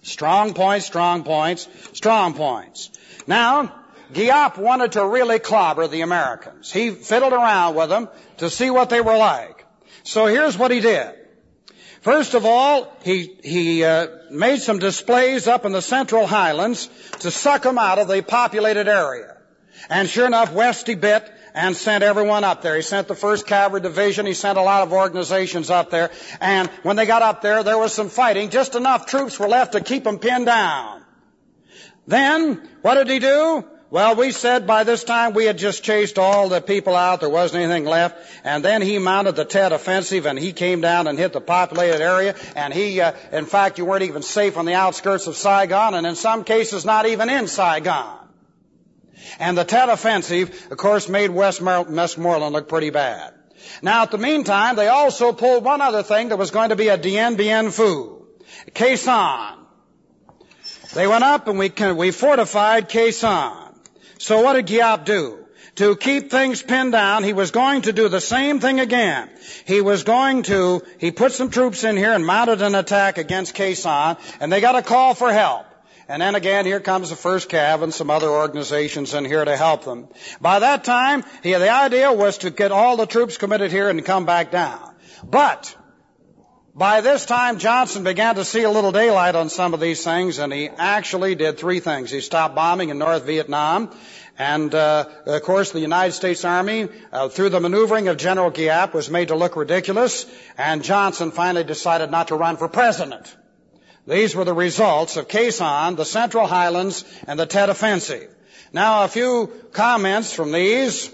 Strong points, strong points, strong points. Now, Giap wanted to really clobber the Americans. He fiddled around with them to see what they were like. So here's what he did. First of all, he, he uh, made some displays up in the Central Highlands to suck them out of the populated area. And sure enough, Westy bit and sent everyone up there. He sent the first Cavalry Division. He sent a lot of organizations up there. And when they got up there, there was some fighting. Just enough troops were left to keep them pinned down. Then, what did he do? Well, we said by this time we had just chased all the people out. There wasn't anything left. And then he mounted the Tet Offensive, and he came down and hit the populated area. And he, uh, in fact, you weren't even safe on the outskirts of Saigon, and in some cases not even in Saigon. And the Tet Offensive, of course, made Westmoreland look pretty bad. Now, at the meantime, they also pulled one other thing that was going to be a Dien Bien Phu, Khe Sanh. They went up and we, we fortified Khe Sanh. So what did Giap do? To keep things pinned down, he was going to do the same thing again. He was going to, he put some troops in here and mounted an attack against Khe Sanh, and they got a call for help. And then again, here comes the first Cav and some other organizations in here to help them. By that time, he, the idea was to get all the troops committed here and come back down. But by this time, Johnson began to see a little daylight on some of these things, and he actually did three things. He stopped bombing in North Vietnam, and, uh, of course, the United States Army, uh, through the maneuvering of General Giap, was made to look ridiculous, and Johnson finally decided not to run for president. These were the results of Khe Sanh, the Central Highlands, and the Tet Offensive. Now, a few comments from these.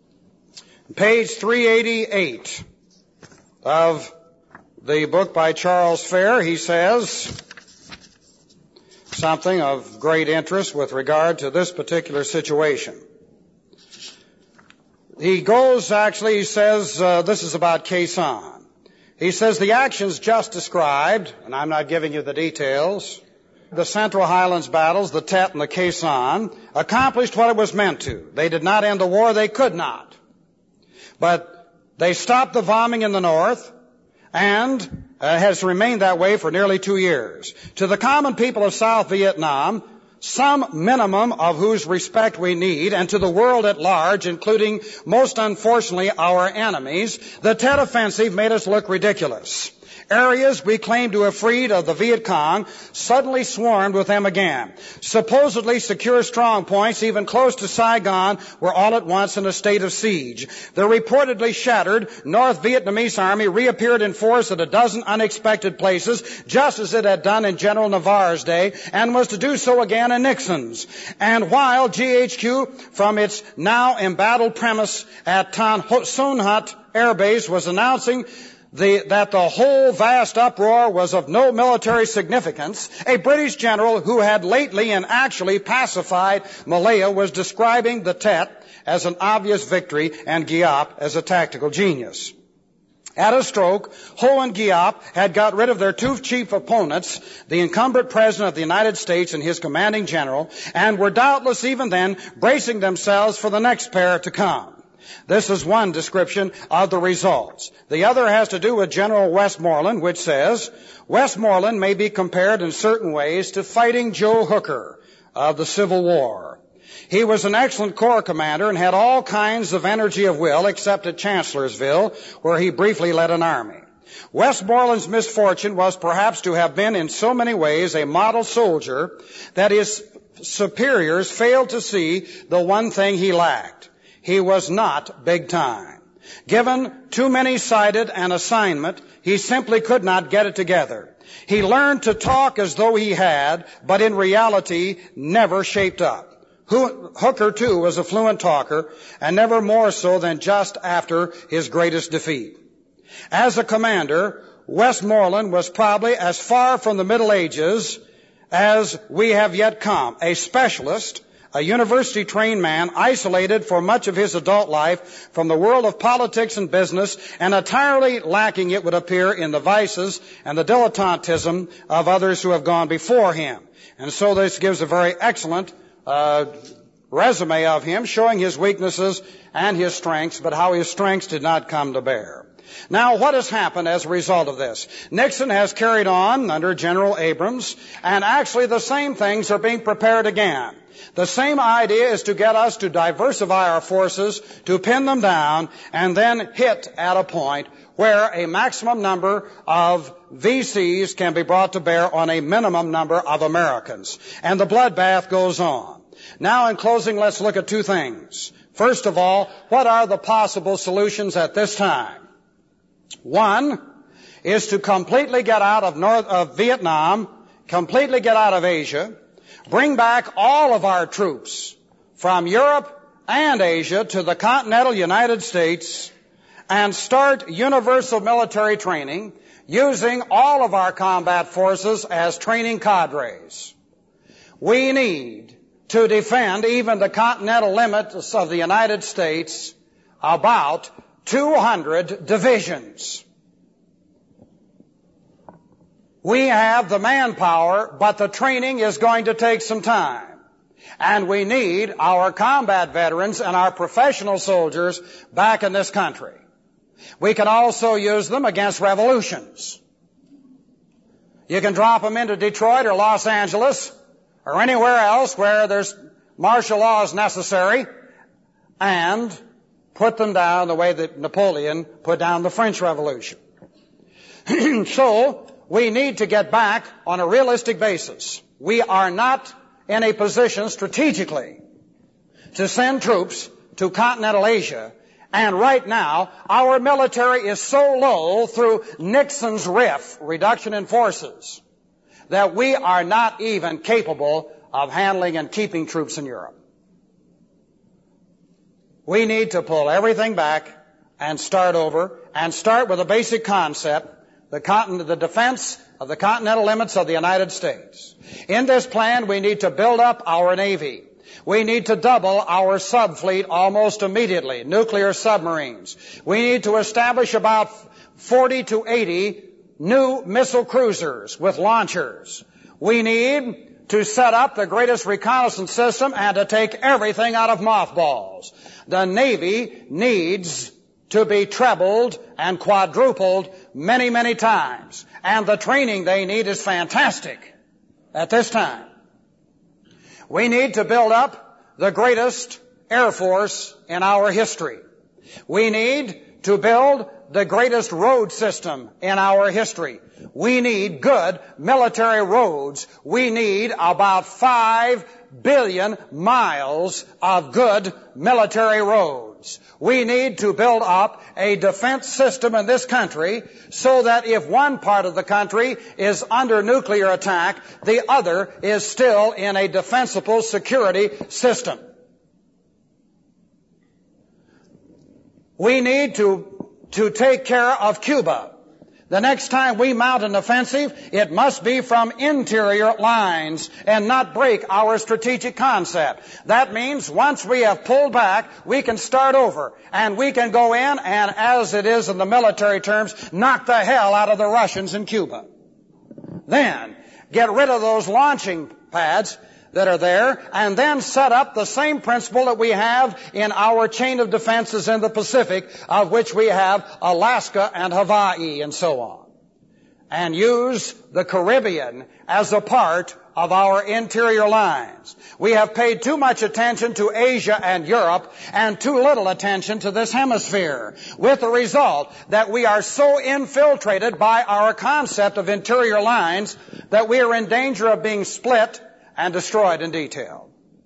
Page three eighty-eight of the book by Charles Fair, he says something of great interest with regard to this particular situation. He goes, actually, he says, uh, this is about Khe Sanh. He says the actions just described, and I'm not giving you the details, the Central Highlands battles, the Tet and the Khe Sanh, accomplished what it was meant to. They did not end the war. They could not. But they stopped the bombing in the north, and uh, has remained that way for nearly two years. To the common people of South Vietnam, some minimum of whose respect we need, and to the world at large, including, most unfortunately, our enemies, the Tet Offensive made us look ridiculous. Areas we claimed to have freed of the Viet Cong suddenly swarmed with them again. Supposedly secure strong points, even close to Saigon, were all at once in a state of siege. The reportedly shattered North Vietnamese army reappeared in force at a dozen unexpected places, just as it had done in General Navarre's day, and was to do so again in Nixon's. And while G H Q, from its now embattled premise at Tan Son Hat Air Base, was announcing The, that the whole vast uproar was of no military significance, a British general who had lately and actually pacified Malaya was describing the Tet as an obvious victory and Giap as a tactical genius. At a stroke, Ho and Giap had got rid of their two chief opponents, the incumbent President of the United States and his commanding general, and were doubtless even then bracing themselves for the next pair to come. This is one description of the results. The other has to do with General Westmoreland, which says, Westmoreland may be compared in certain ways to Fighting Joe Hooker of the Civil War. He was an excellent corps commander and had all kinds of energy of will, except at Chancellorsville, where he briefly led an army. Westmoreland's misfortune was perhaps to have been in so many ways a model soldier that his superiors failed to see the one thing he lacked. He was not big time. Given too many-sided an assignment, he simply could not get it together. He learned to talk as though he had, but in reality never shaped up. Hooker, too, was a fluent talker, and never more so than just after his greatest defeat. As a commander, Westmoreland was probably as far from the Middle Ages as we have yet come, a specialist, a university-trained man, isolated for much of his adult life from the world of politics and business, and entirely lacking, it would appear, in the vices and the dilettantism of others who have gone before him. And so this gives a very excellent uh, resume of him, showing his weaknesses and his strengths, but how his strengths did not come to bear. Now, what has happened as a result of this? Nixon has carried on under General Abrams, and actually the same things are being prepared again. The same idea is to get us to diversify our forces, to pin them down, and then hit at a point where a maximum number of V Cs can be brought to bear on a minimum number of Americans. And the bloodbath goes on. Now, in closing, let's look at two things. First of all, what are the possible solutions at this time? One is to completely get out of North of Vietnam, completely get out of Asia, bring back all of our troops from Europe and Asia to the continental United States and start universal military training using all of our combat forces as training cadres. We need to defend even the continental limits of the United States about two hundred divisions. We have the manpower, but the training is going to take some time. And we need our combat veterans and our professional soldiers back in this country. We can also use them against revolutions. You can drop them into Detroit or Los Angeles or anywhere else where there's martial law is necessary and put them down the way that Napoleon put down the French Revolution. So, we need to get back on a realistic basis. We are not in a position strategically to send troops to continental Asia, and right now our military is so low through Nixon's R I F, reduction in forces, that we are not even capable of handling and keeping troops in Europe. We need to pull everything back and start over, and start with a basic concept, the, continent, the defense of the continental limits of the United States. In this plan, we need to build up our Navy. We need to double our subfleet almost immediately, nuclear submarines. We need to establish about forty to eighty new missile cruisers with launchers. We need to set up the greatest reconnaissance system and to take everything out of mothballs. The Navy needs to be trebled and quadrupled many, many times. And the training they need is fantastic at this time. We need to build up the greatest Air Force in our history. We need to build the greatest road system in our history. We need good military roads. We need about five billion miles of good military roads. We need to build up a defense system in this country so that if one part of the country is under nuclear attack, the other is still in a defensible security system. We need to, to take care of Cuba. The next time we mount an offensive, it must be from interior lines and not break our strategic concept. That means once we have pulled back, we can start over, and we can go in and, as it is in the military terms, knock the hell out of the Russians in Cuba. Then, get rid of those launching pads that are there, and then set up the same principle that we have in our chain of defenses in the Pacific, of which we have Alaska and Hawaii and so on. And use the Caribbean as a part of our interior lines. We have paid too much attention to Asia and Europe and too little attention to this hemisphere, with the result that we are so infiltrated by our concept of interior lines that we are in danger of being split and destroyed in detail.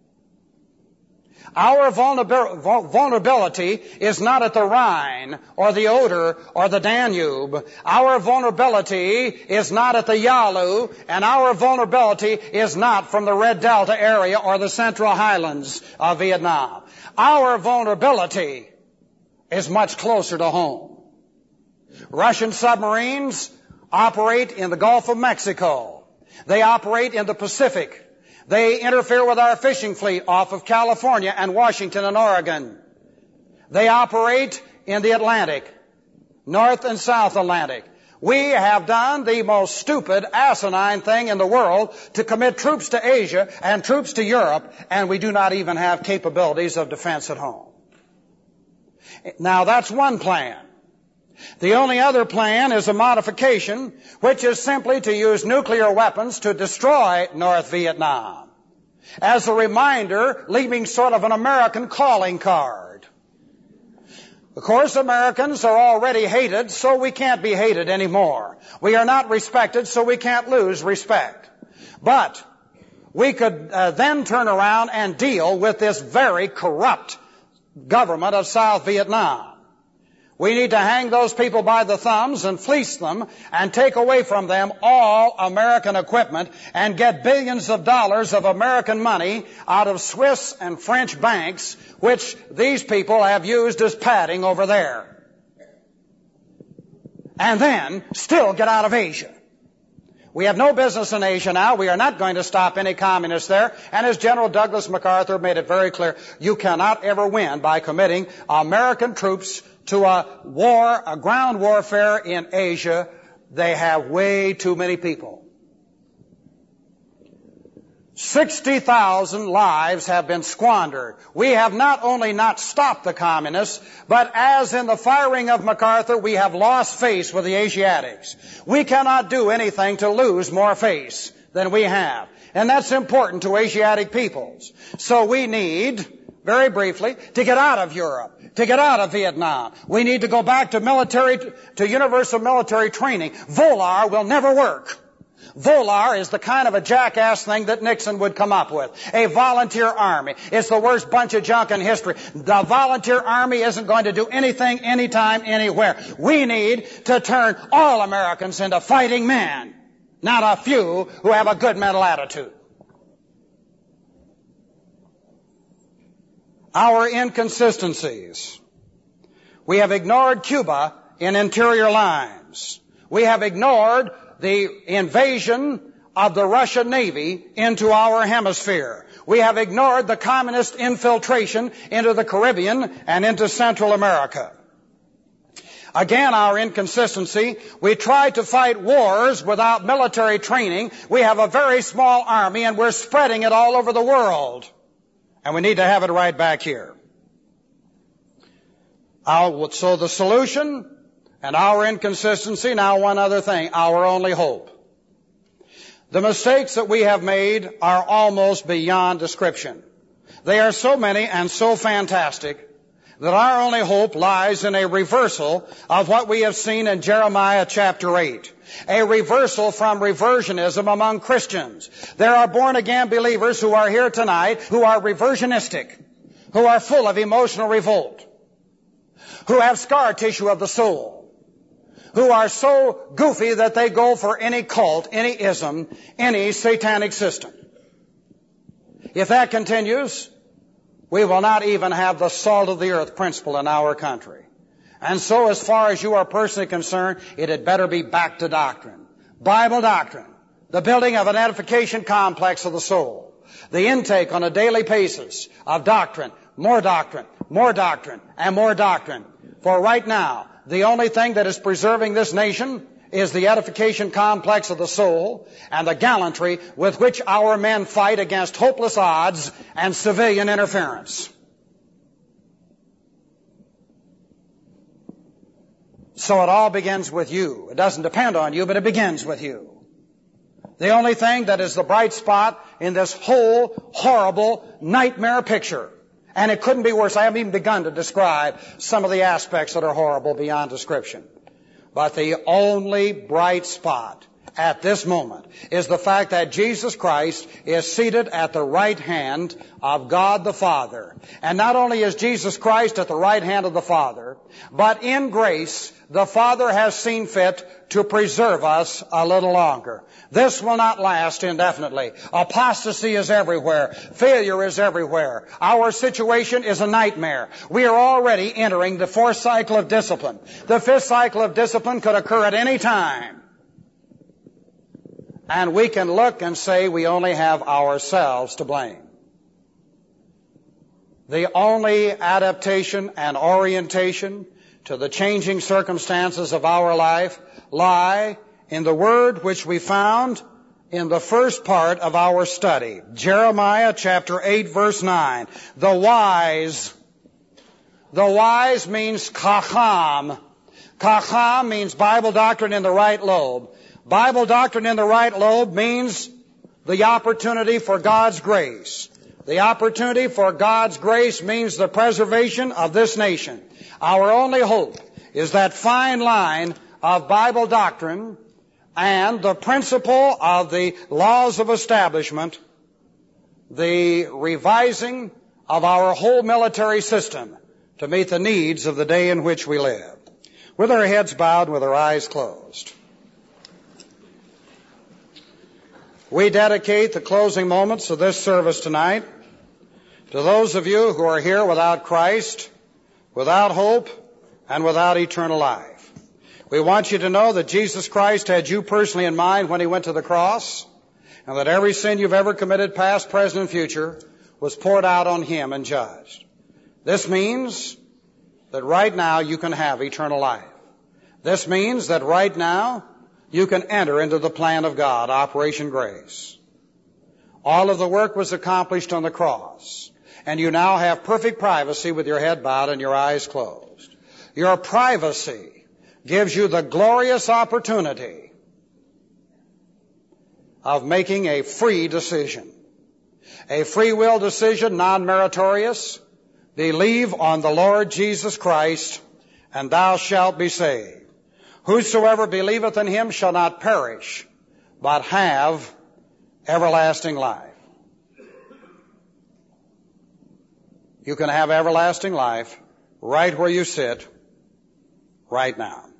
Our vulnerability is not at the Rhine or the Oder or the Danube. Our vulnerability is not at the Yalu, and our vulnerability is not from the Red Delta area or the Central Highlands of Vietnam. Our vulnerability is much closer to home. Russian submarines operate in the Gulf of Mexico. They operate in the Pacific. They interfere with our fishing fleet off of California and Washington and Oregon. They operate in the Atlantic, North and South Atlantic. We have done the most stupid, asinine thing in the world to commit troops to Asia and troops to Europe, and we do not even have capabilities of defense at home. Now, that's one plan. The only other plan is a modification, which is simply to use nuclear weapons to destroy North Vietnam. As a reminder, leaving sort of an American calling card. Of course, Americans are already hated, so we can't be hated anymore. We are not respected, so we can't lose respect. But we could uh, then turn around and deal with this very corrupt government of South Vietnam. We need to hang those people by the thumbs and fleece them and take away from them all American equipment and get billions of dollars of American money out of Swiss and French banks, which these people have used as padding over there. And then still get out of Asia. We have no business in Asia now. We are not going to stop any communists there. And as General Douglas MacArthur made it very clear, you cannot ever win by committing American troops to a war, a ground warfare in Asia. They have way too many people. sixty thousand lives have been squandered. We have not only not stopped the communists, but as in the firing of MacArthur, we have lost face with the Asiatics. We cannot do anything to lose more face than we have. And that's important to Asiatic peoples. So we need, very briefly, to get out of Europe, to get out of Vietnam. We need to go back to military, to universal military training. Volar will never work. Volar is the kind of a jackass thing that Nixon would come up with. A volunteer army. It's the worst bunch of junk in history. The volunteer army isn't going to do anything, anytime, anywhere. We need to turn all Americans into fighting men, not a few who have a good mental attitude. Our inconsistencies. We have ignored Cuba in interior lines. We have ignored the invasion of the Russian Navy into our hemisphere. We have ignored the communist infiltration into the Caribbean and into Central America. Again, our inconsistency. We try to fight wars without military training. We have a very small army and we're spreading it all over the world. And we need to have it right back here. Our, so the solution and our inconsistency, now one other thing, our only hope. The mistakes that we have made are almost beyond description. They are so many and so fantastic that our only hope lies in a reversal of what we have seen in Jeremiah chapter eight. A reversal from reversionism among Christians. There are born-again believers who are here tonight who are reversionistic, who are full of emotional revolt, who have scar tissue of the soul, who are so goofy that they go for any cult, any ism, any satanic system. If that continues, we will not even have the salt of the earth principle in our country. And so as far as you are personally concerned, it had better be back to doctrine. Bible doctrine. The building of an edification complex of the soul. The intake on a daily basis of doctrine. More doctrine. More doctrine. And more doctrine. For right now, the only thing that is preserving this nation is the edification complex of the soul and the gallantry with which our men fight against hopeless odds and civilian interference. So it all begins with you. It doesn't depend on you, but it begins with you. The only thing that is the bright spot in this whole horrible nightmare picture. And it couldn't be worse. I haven't even begun to describe some of the aspects that are horrible beyond description. But the only bright spot at this moment is the fact that Jesus Christ is seated at the right hand of God the Father. And not only is Jesus Christ at the right hand of the Father, but in grace, the Father has seen fit to preserve us a little longer. This will not last indefinitely. Apostasy is everywhere. Failure is everywhere. Our situation is a nightmare. We are already entering the fourth cycle of discipline. The fifth cycle of discipline could occur at any time. And we can look and say we only have ourselves to blame. The only adaptation and orientation to the changing circumstances of our life lie in the word which we found in the first part of our study. Jeremiah chapter eight verse nine. The wise. The wise means chacham. Kacha means Bible doctrine in the right lobe. Bible doctrine in the right lobe means the opportunity for God's grace. The opportunity for God's grace means the preservation of this nation. Our only hope is that fine line of Bible doctrine and the principle of the laws of establishment, the revising of our whole military system to meet the needs of the day in which we live. With our heads bowed, with our eyes closed, we dedicate the closing moments of this service tonight to those of you who are here without Christ, without hope, and without eternal life. We want you to know that Jesus Christ had you personally in mind when he went to the cross, and that every sin you've ever committed, past, present, and future, was poured out on him and judged. This means that right now you can have eternal life. This means that right now you can enter into the plan of God, Operation Grace. All of the work was accomplished on the cross, and you now have perfect privacy with your head bowed and your eyes closed. Your privacy gives you the glorious opportunity of making a free decision. A free will decision, non-meritorious. Believe on the Lord Jesus Christ, and thou shalt be saved. Whosoever believeth in him shall not perish, but have everlasting life. You can have everlasting life right where you sit right now.